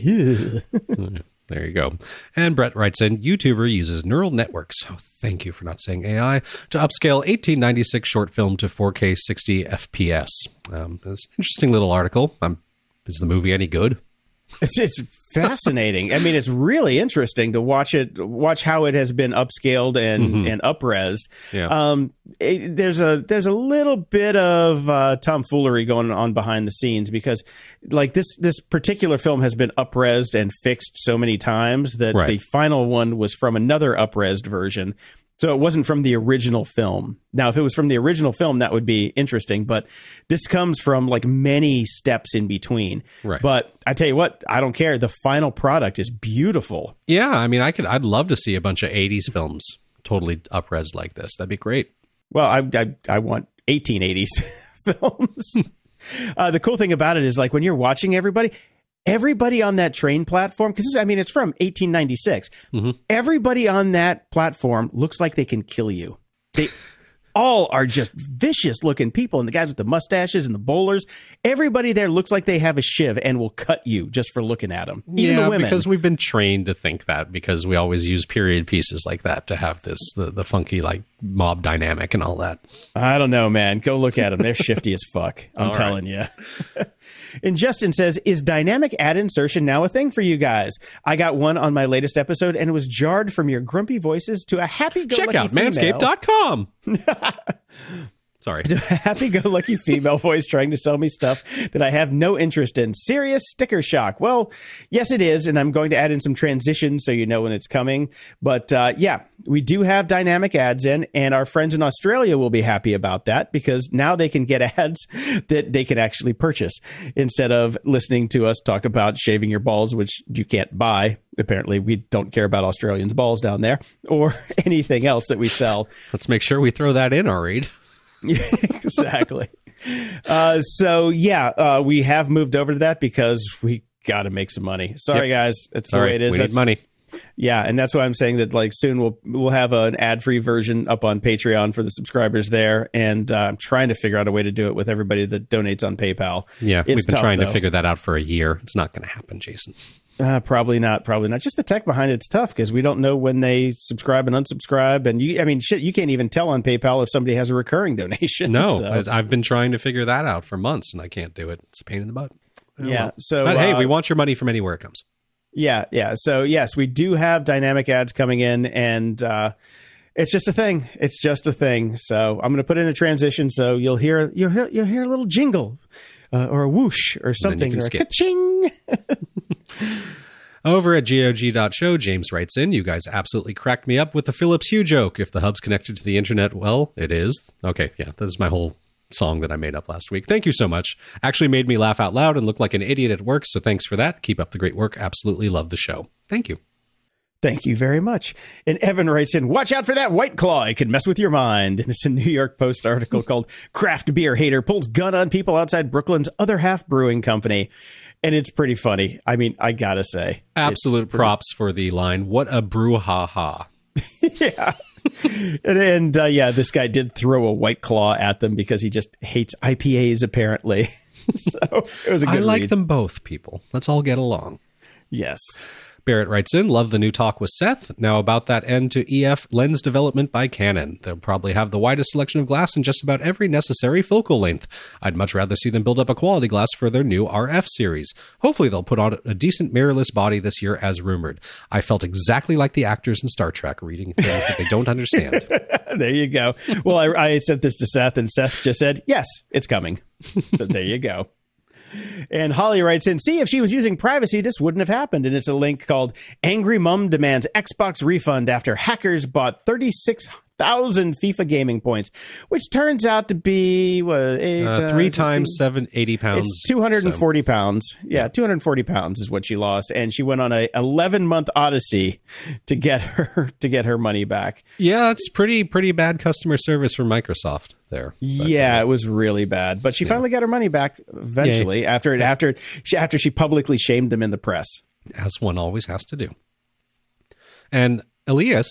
There you go. And Brett writes in, YouTuber uses neural networks. Oh, thank you for not saying AI, to upscale 1896 short film to 4K 60 FPS. It's an interesting little article. Is the movie any good? It's fascinating. I mean, it's really interesting to watch how it has been upscaled and up-resed. Yeah. There's a little bit of tomfoolery going on behind the scenes, because like this particular film has been up-resed and fixed so many times that the final one was from another up-resed version. So it wasn't from the original film. Now, if it was from the original film, that would be interesting. But this comes from like many steps in between. Right. But I tell you what, I don't care. The final product is beautiful. Yeah, I mean, I'd love to see a bunch of 80s films totally up-res like this. That'd be great. Well, I want 1880s films. The cool thing about it is, like, when you're watching everybody on that train platform, because I mean, it's from 1896. Mm-hmm. Everybody on that platform looks like they can kill you. They all are just vicious looking people. And the guys with the mustaches and the bowlers, everybody there looks like they have a shiv and will cut you just for looking at them. Even the women. Because we've been trained to think that, because we always use period pieces like that to have this, the funky like mob dynamic and all that. I don't know, man. Go look at them. They're shifty as fuck. I'm telling you. And Justin says, is dynamic ad insertion now a thing for you guys? I got one on my latest episode, and it was jarred from your grumpy voices to a happy-go-lucky Check out manscaped.com. Sorry. To a happy-go-lucky female voice trying to sell me stuff that I have no interest in. Serious sticker shock. Well, yes, it is, and I'm going to add in some transitions so you know when it's coming. But yeah, we do have dynamic ads in, and our friends in Australia will be happy about that because now they can get ads that they can actually purchase instead of listening to us talk about shaving your balls, which you can't buy. Apparently, we don't care about Australians' balls down there or anything else that we sell. Let's make sure we throw that in our read. Exactly. We have moved over to that because we got to make some money. Sorry, guys. That's the way it is. We need money. Yeah, and that's why I'm saying that like soon we'll have an ad-free version up on Patreon for the subscribers there, and I'm trying to figure out a way to do it with everybody that donates on PayPal. Yeah, It's we've been tough, trying though. to figure that out for a year. It's not going to happen, Jason. Probably not. Just the tech behind it's tough because we don't know when they subscribe and unsubscribe, and you can't even tell on PayPal if somebody has a recurring donation. No, So, I've been trying to figure that out for months, and I can't do it. It's a pain in the butt. yeah. So, But hey, we want your money from anywhere it comes. Yeah. So yes, we do have dynamic ads coming in, and it's just a thing. It's just a thing. So I'm going to put in a transition, so you'll hear a little jingle or a whoosh or something or a ka-ching. Over at GOG.show, James writes in, you guys absolutely cracked me up with the Philips Hue joke. If the hub's connected to the internet, well, it is. Okay, yeah, this is my whole song that I made up last week. Thank you so much. Actually made me laugh out loud and look like an idiot at work, so thanks for that. Keep up the great work. Absolutely love the show. Thank you. Thank you very much. And Evan writes in, watch out for that White Claw. It can mess with your mind. And it's a New York Post article called Craft Beer Hater Pulls Gun on People Outside Brooklyn's Other Half Brewing Company. And it's pretty funny. I mean, I got to say. Absolute props for the line, what a brouhaha. Yeah. And this guy did throw a White Claw at them because he just hates IPAs, apparently. So it was a good I like read. them both, people. Let's all get along. Yes. Barrett writes in, love the new talk with Seth. Now about that end to EF lens development by Canon. They'll probably have the widest selection of glass in just about every necessary focal length. I'd much rather see them build up a quality glass for their new RF series. Hopefully they'll put on a decent mirrorless body this year as rumored. I felt exactly like the actors in Star Trek reading things that they don't understand. There you go. Well, I sent this to Seth, and Seth just said, yes, it's coming. So there you go. And Holly writes in, see, if she was using privacy, this wouldn't have happened. And it's a link called Angry Mum Demands Xbox Refund After Hackers Bought 36,000 FIFA gaming points, which turns out to be 3 times 780 pounds. It's 240 pounds. Yeah, 240 pounds is what she lost, and she went on a 11-month odyssey to get her money back. Yeah, it's pretty bad customer service from Microsoft there. But, yeah, it was really bad, but she finally got her money back eventually after she publicly shamed them in the press, as one always has to do. And Elias,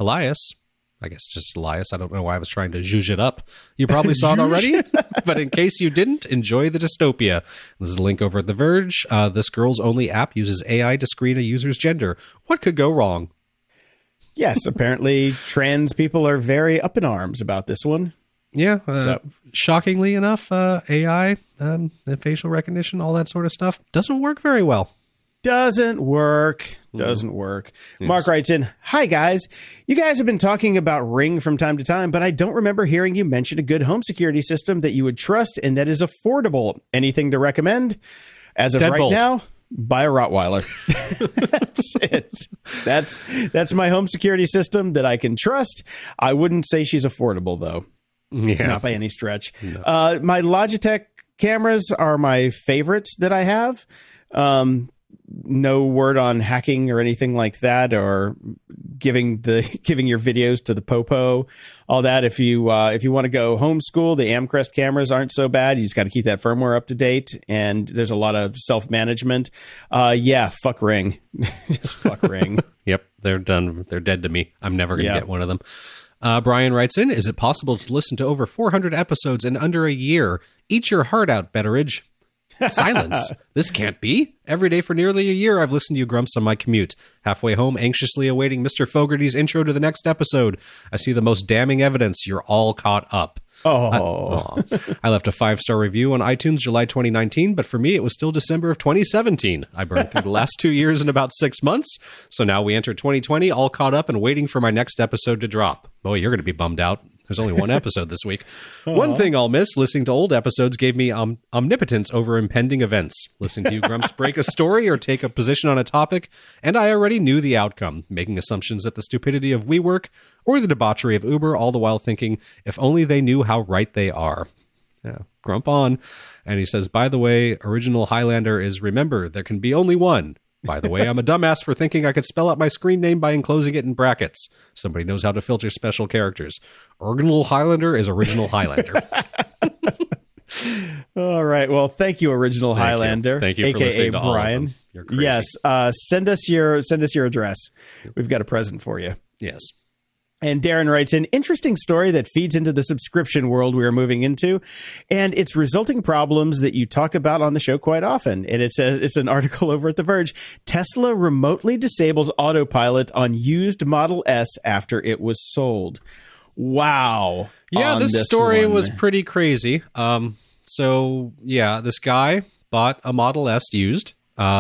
I guess just Elias. I don't know why I was trying to zhuzh it up. You probably saw it already, but in case you didn't, enjoy the dystopia. This is a link over at The Verge. This girls only app uses AI to screen a user's gender. What could go wrong? Yes, apparently trans people are very up in arms about this one. Yeah, shockingly enough, AI, the facial recognition, all that sort of stuff, doesn't work very well. Doesn't work. Yes. Mark writes in, hi, guys. You guys have been talking about Ring from time to time, but I don't remember hearing you mention a good home security system that you would trust and that is affordable. Anything to recommend? As of right now, buy a Rottweiler. That's it. That's my home security system that I can trust. I wouldn't say she's affordable, though. Yeah. Not by any stretch. No. My Logitech cameras are my favorites that I have. No word on hacking or anything like that, or giving your videos to the popo, all that. If you want to go homeschool, the Amcrest cameras aren't so bad. You just got to keep that firmware up to date, and there's a lot of self-management. Fuck Ring. Just fuck Ring. Yep, they're done. They're dead to me. I'm never going to get one of them. Brian writes in, is it possible to listen to over 400 episodes in under a year? Eat your heart out, Betteridge. Silence. This can't be. Every day for nearly a year, I've listened to you grumps on my commute. Halfway home, anxiously awaiting Mr. Fogarty's intro to the next episode. I see the most damning evidence. You're all caught up. Oh. I left a 5-star review on iTunes July 2019, but for me, it was still December of 2017. I burned through the last 2 years in about 6 months. So now we enter 2020, all caught up and waiting for my next episode to drop. Boy, you're going to be bummed out. There's only one episode this week. One thing I'll miss, listening to old episodes gave me omnipotence over impending events. Listening to you grumps break a story or take a position on a topic, and I already knew the outcome, making assumptions at the stupidity of WeWork or the debauchery of Uber, all the while thinking, if only they knew how right they are. Yeah, grump on. And he says, by the way, original Highlander is remember, there can be only one. By the way, I'm a dumbass for thinking I could spell out my screen name by enclosing it in brackets. Somebody knows how to filter special characters. Original Highlander is original Highlander. All right. Well, thank you, Original Highlander. Thank you for listening to all of them. You're crazy. Yes. Send us your address. We've got a present for you. Yes. And Darren writes, an interesting story that feeds into the subscription world we are moving into and its resulting problems that you talk about on the show quite often. And it says, it's an article over at The Verge. Tesla remotely disables autopilot on used Model S after it was sold. Wow. Yeah, this story was pretty crazy. So yeah, this guy bought a Model S used.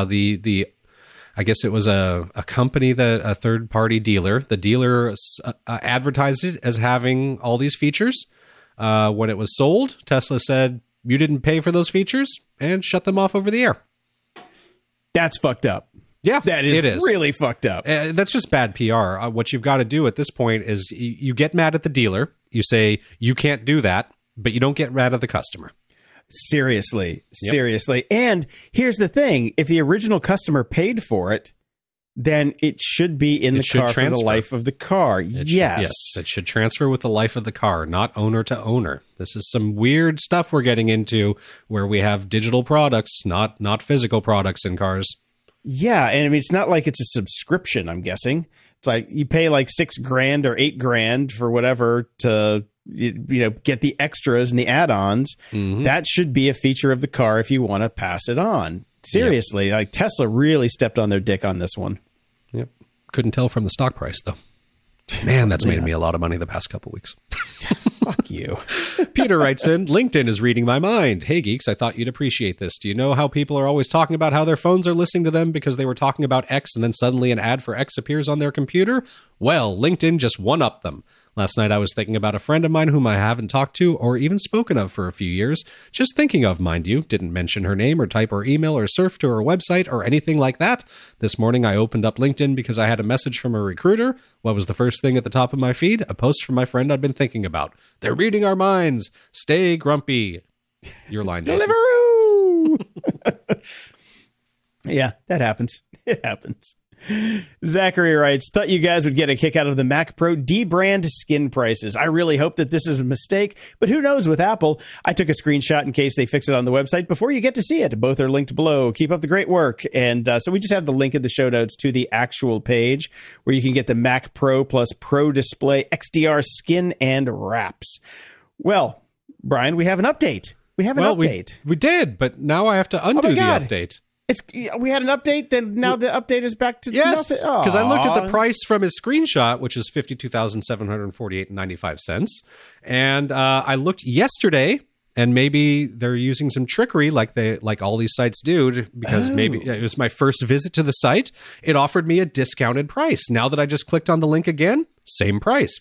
I guess it was a company, a third-party dealer. The dealer advertised it as having all these features. When it was sold, Tesla said, you didn't pay for those features, and shut them off over the air. That's fucked up. Yeah, it is really fucked up. That's just bad PR. What you've got to do at this point is you get mad at the dealer. You say, you can't do that, but you don't get mad at the customer. Seriously. And here's the thing. If the original customer paid for it, then it should be in the car for the life of the car. Yes, it should transfer with the life of the car, not owner to owner. This is some weird stuff we're getting into where we have digital products, not physical products in cars. Yeah, and I mean, it's not like it's a subscription, I'm guessing. It's like you pay like $6,000 or $8,000 for whatever to get the extras and the add-ons. Mm-hmm. That should be a feature of the car if you want to pass it on. Seriously, like Tesla really stepped on their dick on this one. Yep. Couldn't tell from the stock price, though. Man, that's made me a lot of money the past couple weeks. Fuck you. Peter writes in, LinkedIn is reading my mind. Hey, geeks, I thought you'd appreciate this. Do you know how people are always talking about how their phones are listening to them because they were talking about X and then suddenly an ad for X appears on their computer? Well, LinkedIn just one-upped them. Last night I was thinking about a friend of mine whom I haven't talked to or even spoken of for a few years. Just thinking of, mind you. Didn't mention her name or type her email or surf to her website or anything like that. This morning I opened up LinkedIn because I had a message from a recruiter. What was the first thing at the top of my feed? A post from my friend I'd been thinking about. They're reading our minds. Stay grumpy. Your line, Jason. Deliveroo! Yeah, that happens. It happens. Zachary writes, thought you guys would get a kick out of the Mac Pro D-brand skin prices. I really hope that this is a mistake, but who knows with Apple. I took a screenshot in case they fix it on the website before you get to see it. Both are linked below. Keep up the great work. And so we just have the link in the show notes to the actual page where you can get the Mac Pro plus Pro Display XDR skin and wraps. Well, Brian, we have an update. We did, but now I have to undo the update. We had an update, then now the update is back to nothing. Yes, because I looked at the price from his screenshot, which is $52,748.95, and I looked yesterday, and maybe they're using some trickery, like all these sites do, because maybe it was my first visit to the site. It offered me a discounted price. Now that I just clicked on the link again, same price,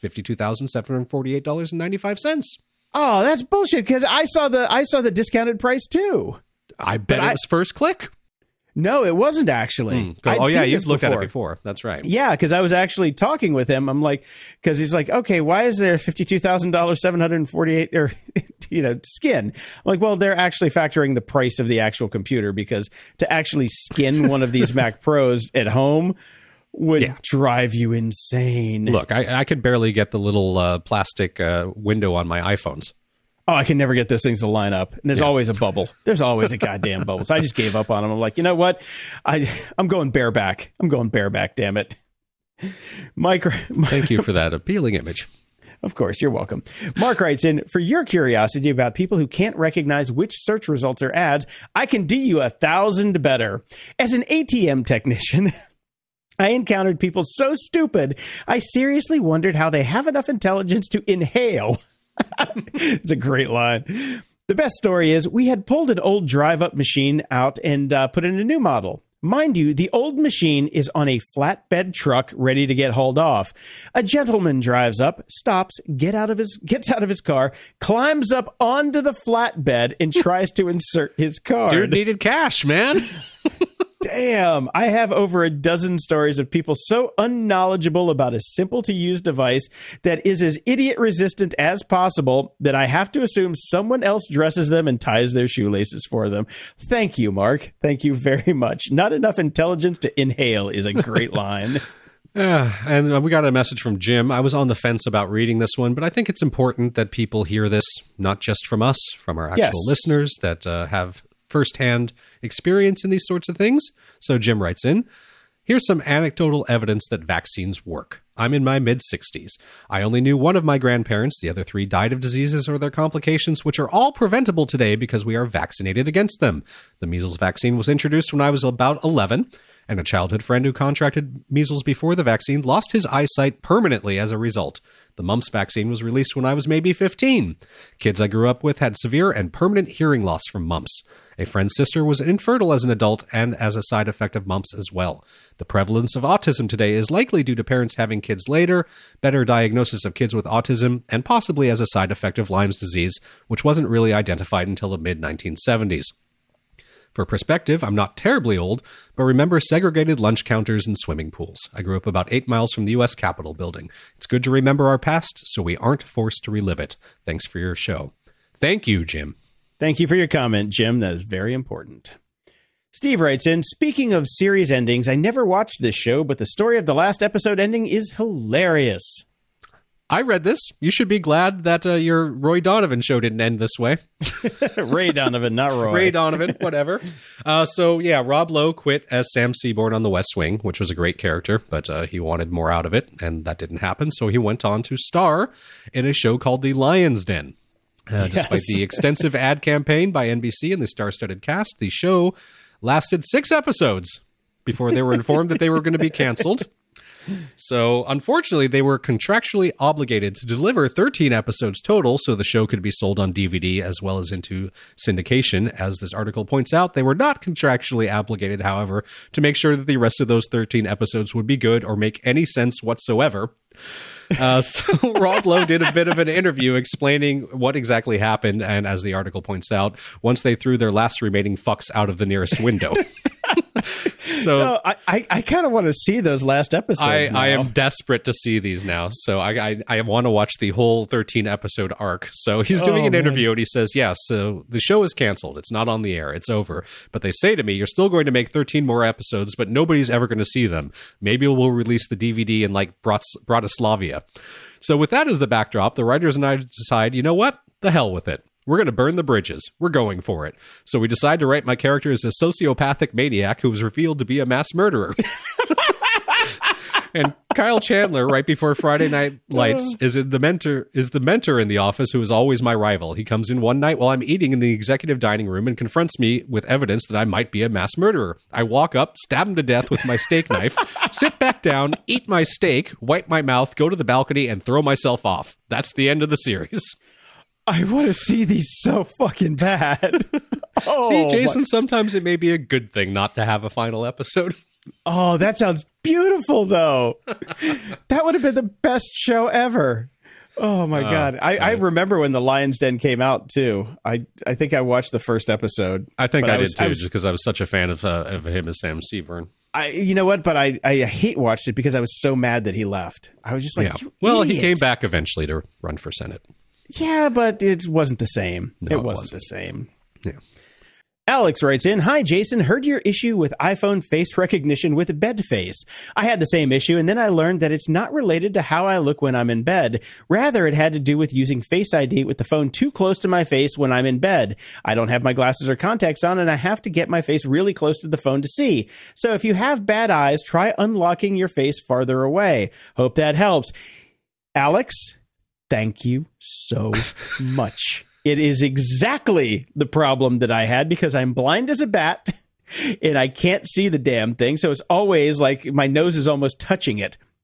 $52,748.95. Oh, that's bullshit! Because I saw the discounted price too. I bet it was first click. No, it wasn't actually. You've looked at it before. That's right. Yeah, because I was actually talking with him. I'm like, because he's like, okay, why is there $52,000, $748 or skin? I'm like, well, they're actually factoring the price of the actual computer because to actually skin one of these Mac Pros at home would drive you insane. Look, I could barely get the little plastic window on my iPhones. Oh, I can never get those things to line up. And there's always a bubble. There's always a goddamn bubble. So I just gave up on them. I'm like, you know what? I'm going bareback. Damn it. Mike. Thank you for that appealing image. Of course, you're welcome. Mark writes in, for your curiosity about people who can't recognize which search results are ads, I can do you 1,000 better. As an ATM technician, I encountered people so stupid, I seriously wondered how they have enough intelligence to inhale. It's a great line. The best story is we had pulled an old drive-up machine out and put in a new model. Mind you, the old machine is on a flatbed truck ready to get hauled off. A gentleman drives up, stops, gets out of his car, climbs up onto the flatbed, and tries to insert his card. Dude needed cash, man. Damn, I have over a dozen stories of people so unknowledgeable about a simple-to-use device that is as idiot-resistant as possible that I have to assume someone else dresses them and ties their shoelaces for them. Thank you, Mark. Thank you very much. Not enough intelligence to inhale is a great line. And we got a message from Jim. I was on the fence about reading this one, but I think it's important that people hear this, not just from us, from our actual listeners that have firsthand experience in these sorts of things. So Jim writes in, here's some anecdotal evidence that vaccines work. I'm in my mid-60s. I only knew one of my grandparents. The other three died of diseases or their complications, which are all preventable today because we are vaccinated against them. The measles vaccine was introduced when I was about 11, and a childhood friend who contracted measles before the vaccine lost his eyesight permanently as a result. The mumps vaccine was released when I was maybe 15. Kids I grew up with had severe and permanent hearing loss from mumps. A friend's sister was infertile as an adult and as a side effect of mumps as well. The prevalence of autism today is likely due to parents having kids later, better diagnosis of kids with autism, and possibly as a side effect of Lyme's disease, which wasn't really identified until the mid-1970s. For perspective, I'm not terribly old, but remember segregated lunch counters and swimming pools. I grew up about 8 miles from the U.S. Capitol building. It's good to remember our past so we aren't forced to relive it. Thanks for your show. Thank you, Jim. Thank you for your comment, Jim. That is very important. Steve writes in, speaking of series endings, I never watched this show, but the story of the last episode ending is hilarious. I read this. You should be glad that your Roy Donovan show didn't end this way. Ray Donovan, not Roy. Ray Donovan, whatever. Rob Lowe quit as Sam Seaborn on The West Wing, which was a great character, but he wanted more out of it, and that didn't happen. So he went on to star in a show called The Lion's Den. Despite the extensive ad campaign by NBC and the star-studded cast, the show lasted 6 episodes before they were informed that they were going to be canceled. So, unfortunately, they were contractually obligated to deliver 13 episodes total so the show could be sold on DVD as well as into syndication. As this article points out, they were not contractually obligated, however, to make sure that the rest of those 13 episodes would be good or make any sense whatsoever. So Rob Lowe did a bit of an interview explaining what exactly happened, and as the article points out, once they threw their last remaining fucks out of the nearest window. So no, I kind of want to see those last episodes. I am desperate to see these now. So I want to watch the whole 13 episode arc. So he's doing an interview and he says, yes, so the show is canceled. It's not on the air. It's over. But they say to me, you're still going to make 13 more episodes, but nobody's ever going to see them. Maybe we'll release the DVD in like Bratislava. So with that as the backdrop, the writers and I decide, you know what? The hell with it. We're going to burn the bridges. We're going for it. So we decide to write my character as a sociopathic maniac who was revealed to be a mass murderer. And Kyle Chandler, right before Friday Night Lights, is the mentor in the office who is always my rival. He comes in one night while I'm eating in the executive dining room and confronts me with evidence that I might be a mass murderer. I walk up, stab him to death with my steak knife, sit back down, eat my steak, wipe my mouth, go to the balcony, and throw myself off. That's the end of the series. I want to see these so fucking bad. See, Jason, sometimes it may be a good thing not to have a final episode. Oh, that sounds beautiful, though. That would have been the best show ever. Oh, my God. I remember when The Lion's Den came out, too. I think I watched the first episode. I think I did, too, just because I was such a fan of him as Sam Seaborn. You know what? But I hate watched it because I was so mad that he left. I was just like, well, he came back eventually to run for Senate. Yeah, but it wasn't the same. No, it wasn't the same. Yeah. Alex writes in, hi, Jason, heard your issue with iPhone face recognition with bed face. I had the same issue, and then I learned that it's not related to how I look when I'm in bed. Rather, it had to do with using Face ID with the phone too close to my face when I'm in bed. I don't have my glasses or contacts on, and I have to get my face really close to the phone to see. So if you have bad eyes, try unlocking your face farther away. Hope that helps. Alex, thank you so much. It is exactly the problem that I had because I'm blind as a bat and I can't see the damn thing. So it's always like my nose is almost touching it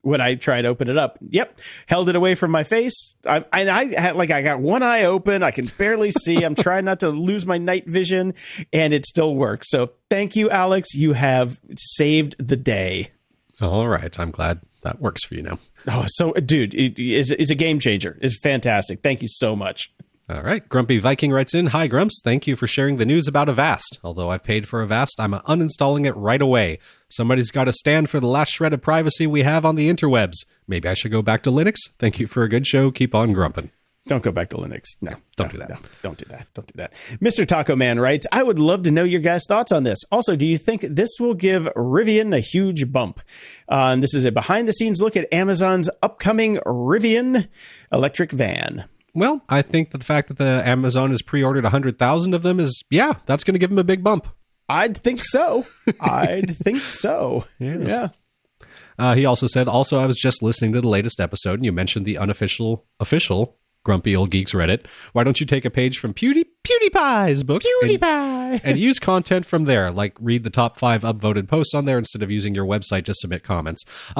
when I try and open it up. Yep. Held it away from my face. I got one eye open. I can barely see. I'm trying not to lose my night vision, and it still works. So thank you, Alex. You have saved the day. All right. I'm glad that works for you now. Oh, so dude, it's a game changer. It's fantastic. Thank you so much. All right. Grumpy Viking writes in, "Hi, Grumps. Thank you for sharing the news about Avast. Although I've paid for Avast, I'm uninstalling it right away. Somebody's got to stand for the last shred of privacy we have on the interwebs. Maybe I should go back to Linux. Thank you for a good show. Keep on grumping." Don't go back to Linux. No, don't do that. No, don't do that. Don't do that. Mr. Taco Man writes, "I would love to know your guys' thoughts on this. Also, do you think this will give Rivian a huge bump?" And this is a behind-the-scenes look at Amazon's upcoming Rivian electric van. Well, I think that the fact that the Amazon has pre-ordered 100,000 of them is, that's going to give them a big bump. I'd think so. I'd think so. Yes. Yeah. He also said, I was just listening to the latest episode, and you mentioned the official Grumpy Old Geeks Reddit. Why don't you take a page from PewDiePie's book and use content from there, like read the top 5 upvoted posts on there instead of using your website to submit comments.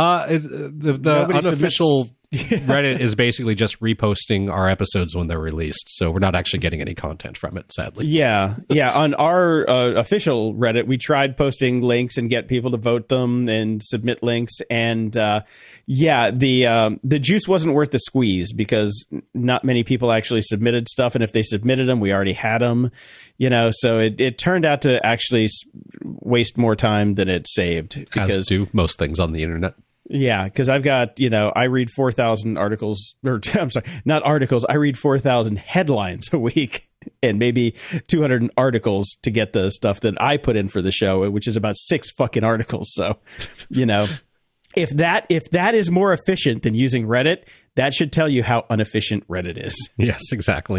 The unofficial Reddit is basically just reposting our episodes when they're released, so we're not actually getting any content from it, sadly. Yeah. On our official Reddit, we tried posting links and get people to vote them and submit links, and the juice wasn't worth the squeeze because not many people actually submitted stuff, and if they submitted them, we already had them, so it turned out to actually waste more time than it saved. Because, as do most things on the internet. Yeah, because I've got, I read 4,000 articles, or I'm sorry, not articles. I read 4,000 headlines a week and maybe 200 articles to get the stuff that I put in for the show, which is about 6 fucking articles. So, if that is more efficient than using Reddit, that should tell you how inefficient Reddit is. Yes, exactly.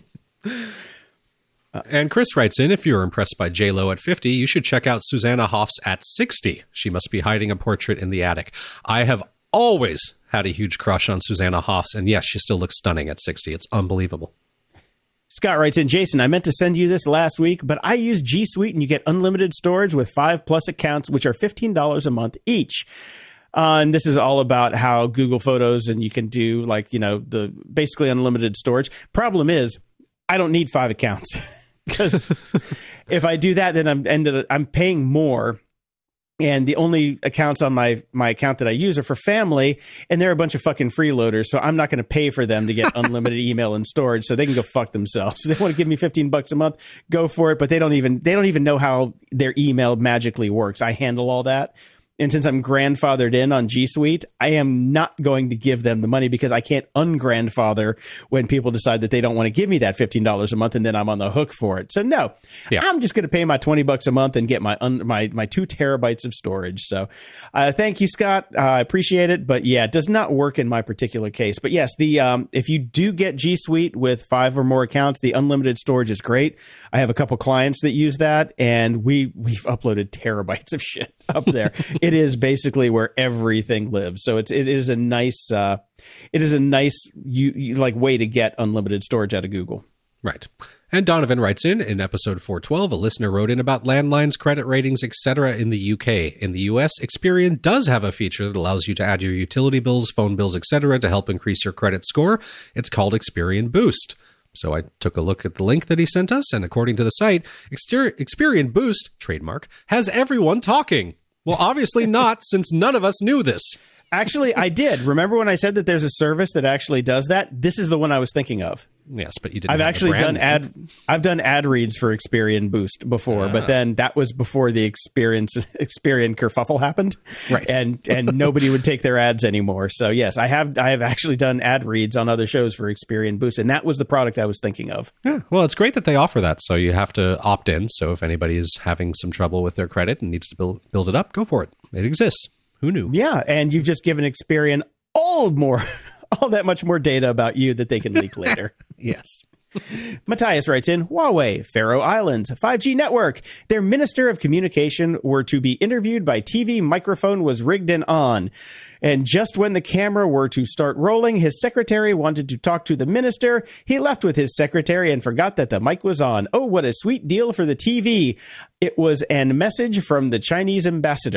And Chris writes in, "If you're impressed by J-Lo at 50, you should check out Susanna Hoffs at 60. She must be hiding a portrait in the attic." I have always had a huge crush on Susanna Hoffs, and yes, she still looks stunning at 60. It's unbelievable. Scott writes in, "Jason, I meant to send you this last week, but I use G Suite and you get unlimited storage with 5+ accounts, which are $15 a month each." And this is all about how Google Photos and you can do the basically unlimited storage. Problem is, I don't need 5 accounts. Because if I do that, then I'm paying more, and the only accounts on my account that I use are for family, and they're a bunch of fucking freeloaders. So I'm not going to pay for them to get unlimited email and storage, so they can go fuck themselves. They want to give me $15 a month, go for it. But they don't even know how their email magically works. I handle all that. And since I'm grandfathered in on G Suite, I am not going to give them the money because I can't ungrandfather when people decide that they don't want to give me that $15 a month and then I'm on the hook for it. So no, I'm just going to pay my $20 a month and get my 2 terabytes of storage. So thank you, Scott. I appreciate it. But yeah, it does not work in my particular case. But yes, if you do get G Suite with 5 or more accounts, the unlimited storage is great. I have a couple clients that use that, and we've uploaded terabytes of shit up there. It is basically where everything lives. So it is a nice way to get unlimited storage out of Google. Right. And Donovan writes in episode 412, a listener wrote in about landlines, credit ratings, etc. in the UK. In the US, Experian does have a feature that allows you to add your utility bills, phone bills, etc. to help increase your credit score. It's called Experian Boost. So I took a look at the link that he sent us, and according to the site, Experian Boost, trademark, has everyone talking. Well, obviously not, since none of us knew this. Actually, I did. Remember when I said that there's a service that actually does that? This is the one I was thinking of. Yes, but you didn't. I've done ad reads for Experian Boost before, but then that was before the Experian kerfuffle happened, right? And nobody would take their ads anymore. So yes, I have actually done ad reads on other shows for Experian Boost, and that was the product I was thinking of. Yeah, well, it's great that they offer that. So you have to opt in. So if anybody is having some trouble with their credit and needs to build it up, go for it. It exists. Who knew? Yeah, and you've just given Experian all that much more data about you that they can leak later. Yes. Matthias writes in, Huawei, Faroe Islands, 5G network. Their Minister of Communication were to be interviewed by TV. Microphone was rigged and on. And just when the camera were to start rolling, his secretary wanted to talk to the minister. He left with his secretary and forgot that the mic was on. Oh, what a sweet deal for the TV. It was a message from the Chinese ambassador.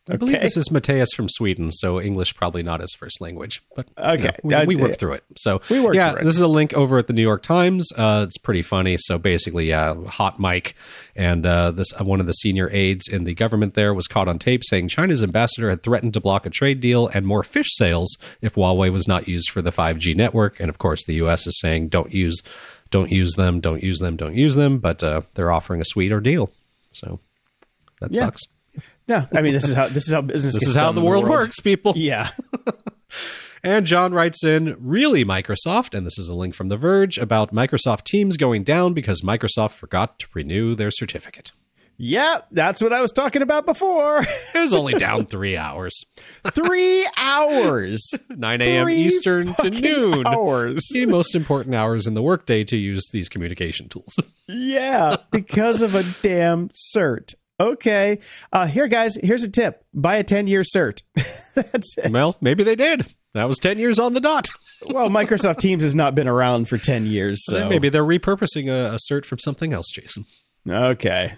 I believe this is Matthias from Sweden, so English probably not his first language. But okay, we worked through it. So through it. This is a link over at the New York Times. It's pretty funny. So basically, hot mic, and this one of the senior aides in the government there was caught on tape saying China's ambassador had threatened to block a trade deal and more fish sales if Huawei was not used for the 5G network. And of course, the U.S. is saying don't use them. But they're offering a sweeter deal. So that sucks. No, I mean this is how business. This is how the world works, people. Yeah. And John writes in, really Microsoft, and this is a link from The Verge about Microsoft Teams going down because Microsoft forgot to renew their certificate. Yeah, that's what I was talking about before. It was only down 3 hours. 3 hours. 9 a.m. Eastern to noon. Hours. The most important hours in the workday to use these communication tools. Yeah, because of a damn cert. Okay. Here, guys, here's a tip. Buy a 10-year cert. That's it. Well, maybe they did. That was 10 years on the dot. Well, Microsoft Teams has not been around for 10 years. So maybe they're repurposing a cert from something else, Jason. Okay.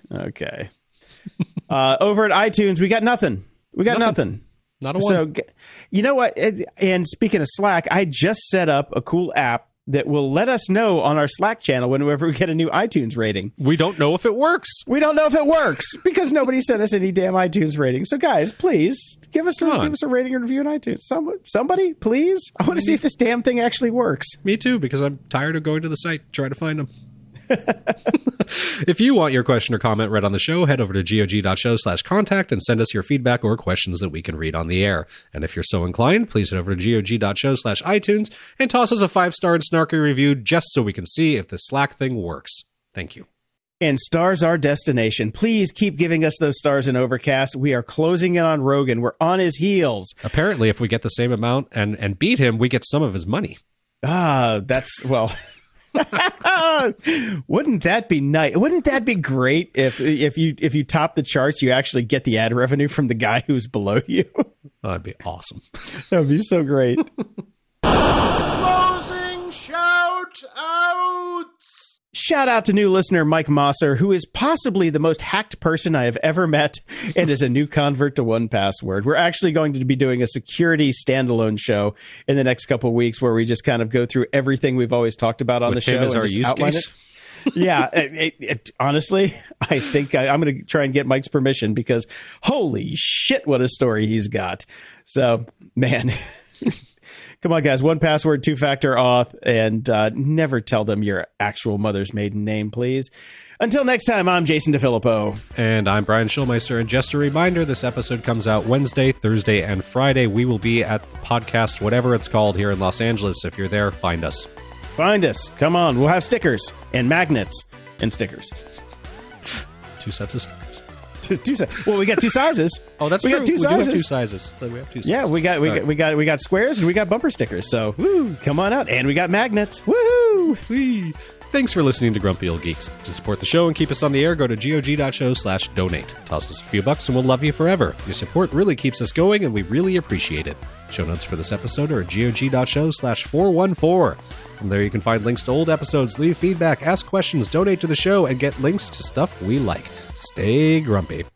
Over at iTunes, we got nothing. Nothing. Not a one. So, you know what? And speaking of Slack, I just set up a cool app that will let us know on our Slack channel whenever we get a new iTunes rating. We don't know if it works. We don't know if it works because nobody sent us any damn iTunes rating. So, guys, please give us a rating and review on iTunes. Somebody, please. I want to see if this damn thing actually works. Me too, because I'm tired of going to the site trying to find them. If you want your question or comment read on the show, head over to gog.show/contact and send us your feedback or questions that we can read on the air. And if you're so inclined, please head over to gog.show/iTunes and toss us a 5-star and snarky review just so we can see if the Slack thing works. Thank you. And stars our destination. Please keep giving us those stars in Overcast. We are closing in on Rogan. We're on his heels. Apparently, if we get the same amount and beat him, we get some of his money. That's, well... Wouldn't that be nice? Wouldn't that be great if you top the charts, you actually get the ad revenue from the guy who's below you? That'd be awesome. That would be so great. Closing shout outs. Shout out to new listener Mike Mosser, who is possibly the most hacked person I have ever met and is a new convert to 1Password. We're actually going to be doing a security standalone show in the next couple of weeks where we just kind of go through everything we've always talked about on the show. As our use case? Yeah, honestly, I think I'm going to try and get Mike's permission because holy shit, what a story he's got. So, man... Come on, guys. 1Password, 2-factor auth, and never tell them your actual mother's maiden name, please. Until next time, I'm Jason DeFilippo. And I'm Brian Schulmeister. And just a reminder, this episode comes out Wednesday, Thursday, and Friday. We will be at podcast, whatever it's called, here in Los Angeles. If you're there, find us. Find us. Come on. We'll have stickers and magnets and stickers. 2 sets of stickers. Well, we got 2 sizes. Oh, that's true. We do have 2 sizes. We have 2 sizes. Yeah, we got squares and we got bumper stickers. So, woo, come on out. And we got magnets. Woohoo! Whee! Thanks for listening to Grumpy Old Geeks. To support the show and keep us on the air, go to gog.show/donate. Toss us a few bucks and we'll love you forever. Your support really keeps us going and we really appreciate it. Show notes for this episode are at gog.show/414. From there you can find links to old episodes, leave feedback, ask questions, donate to the show, and get links to stuff we like. Stay grumpy.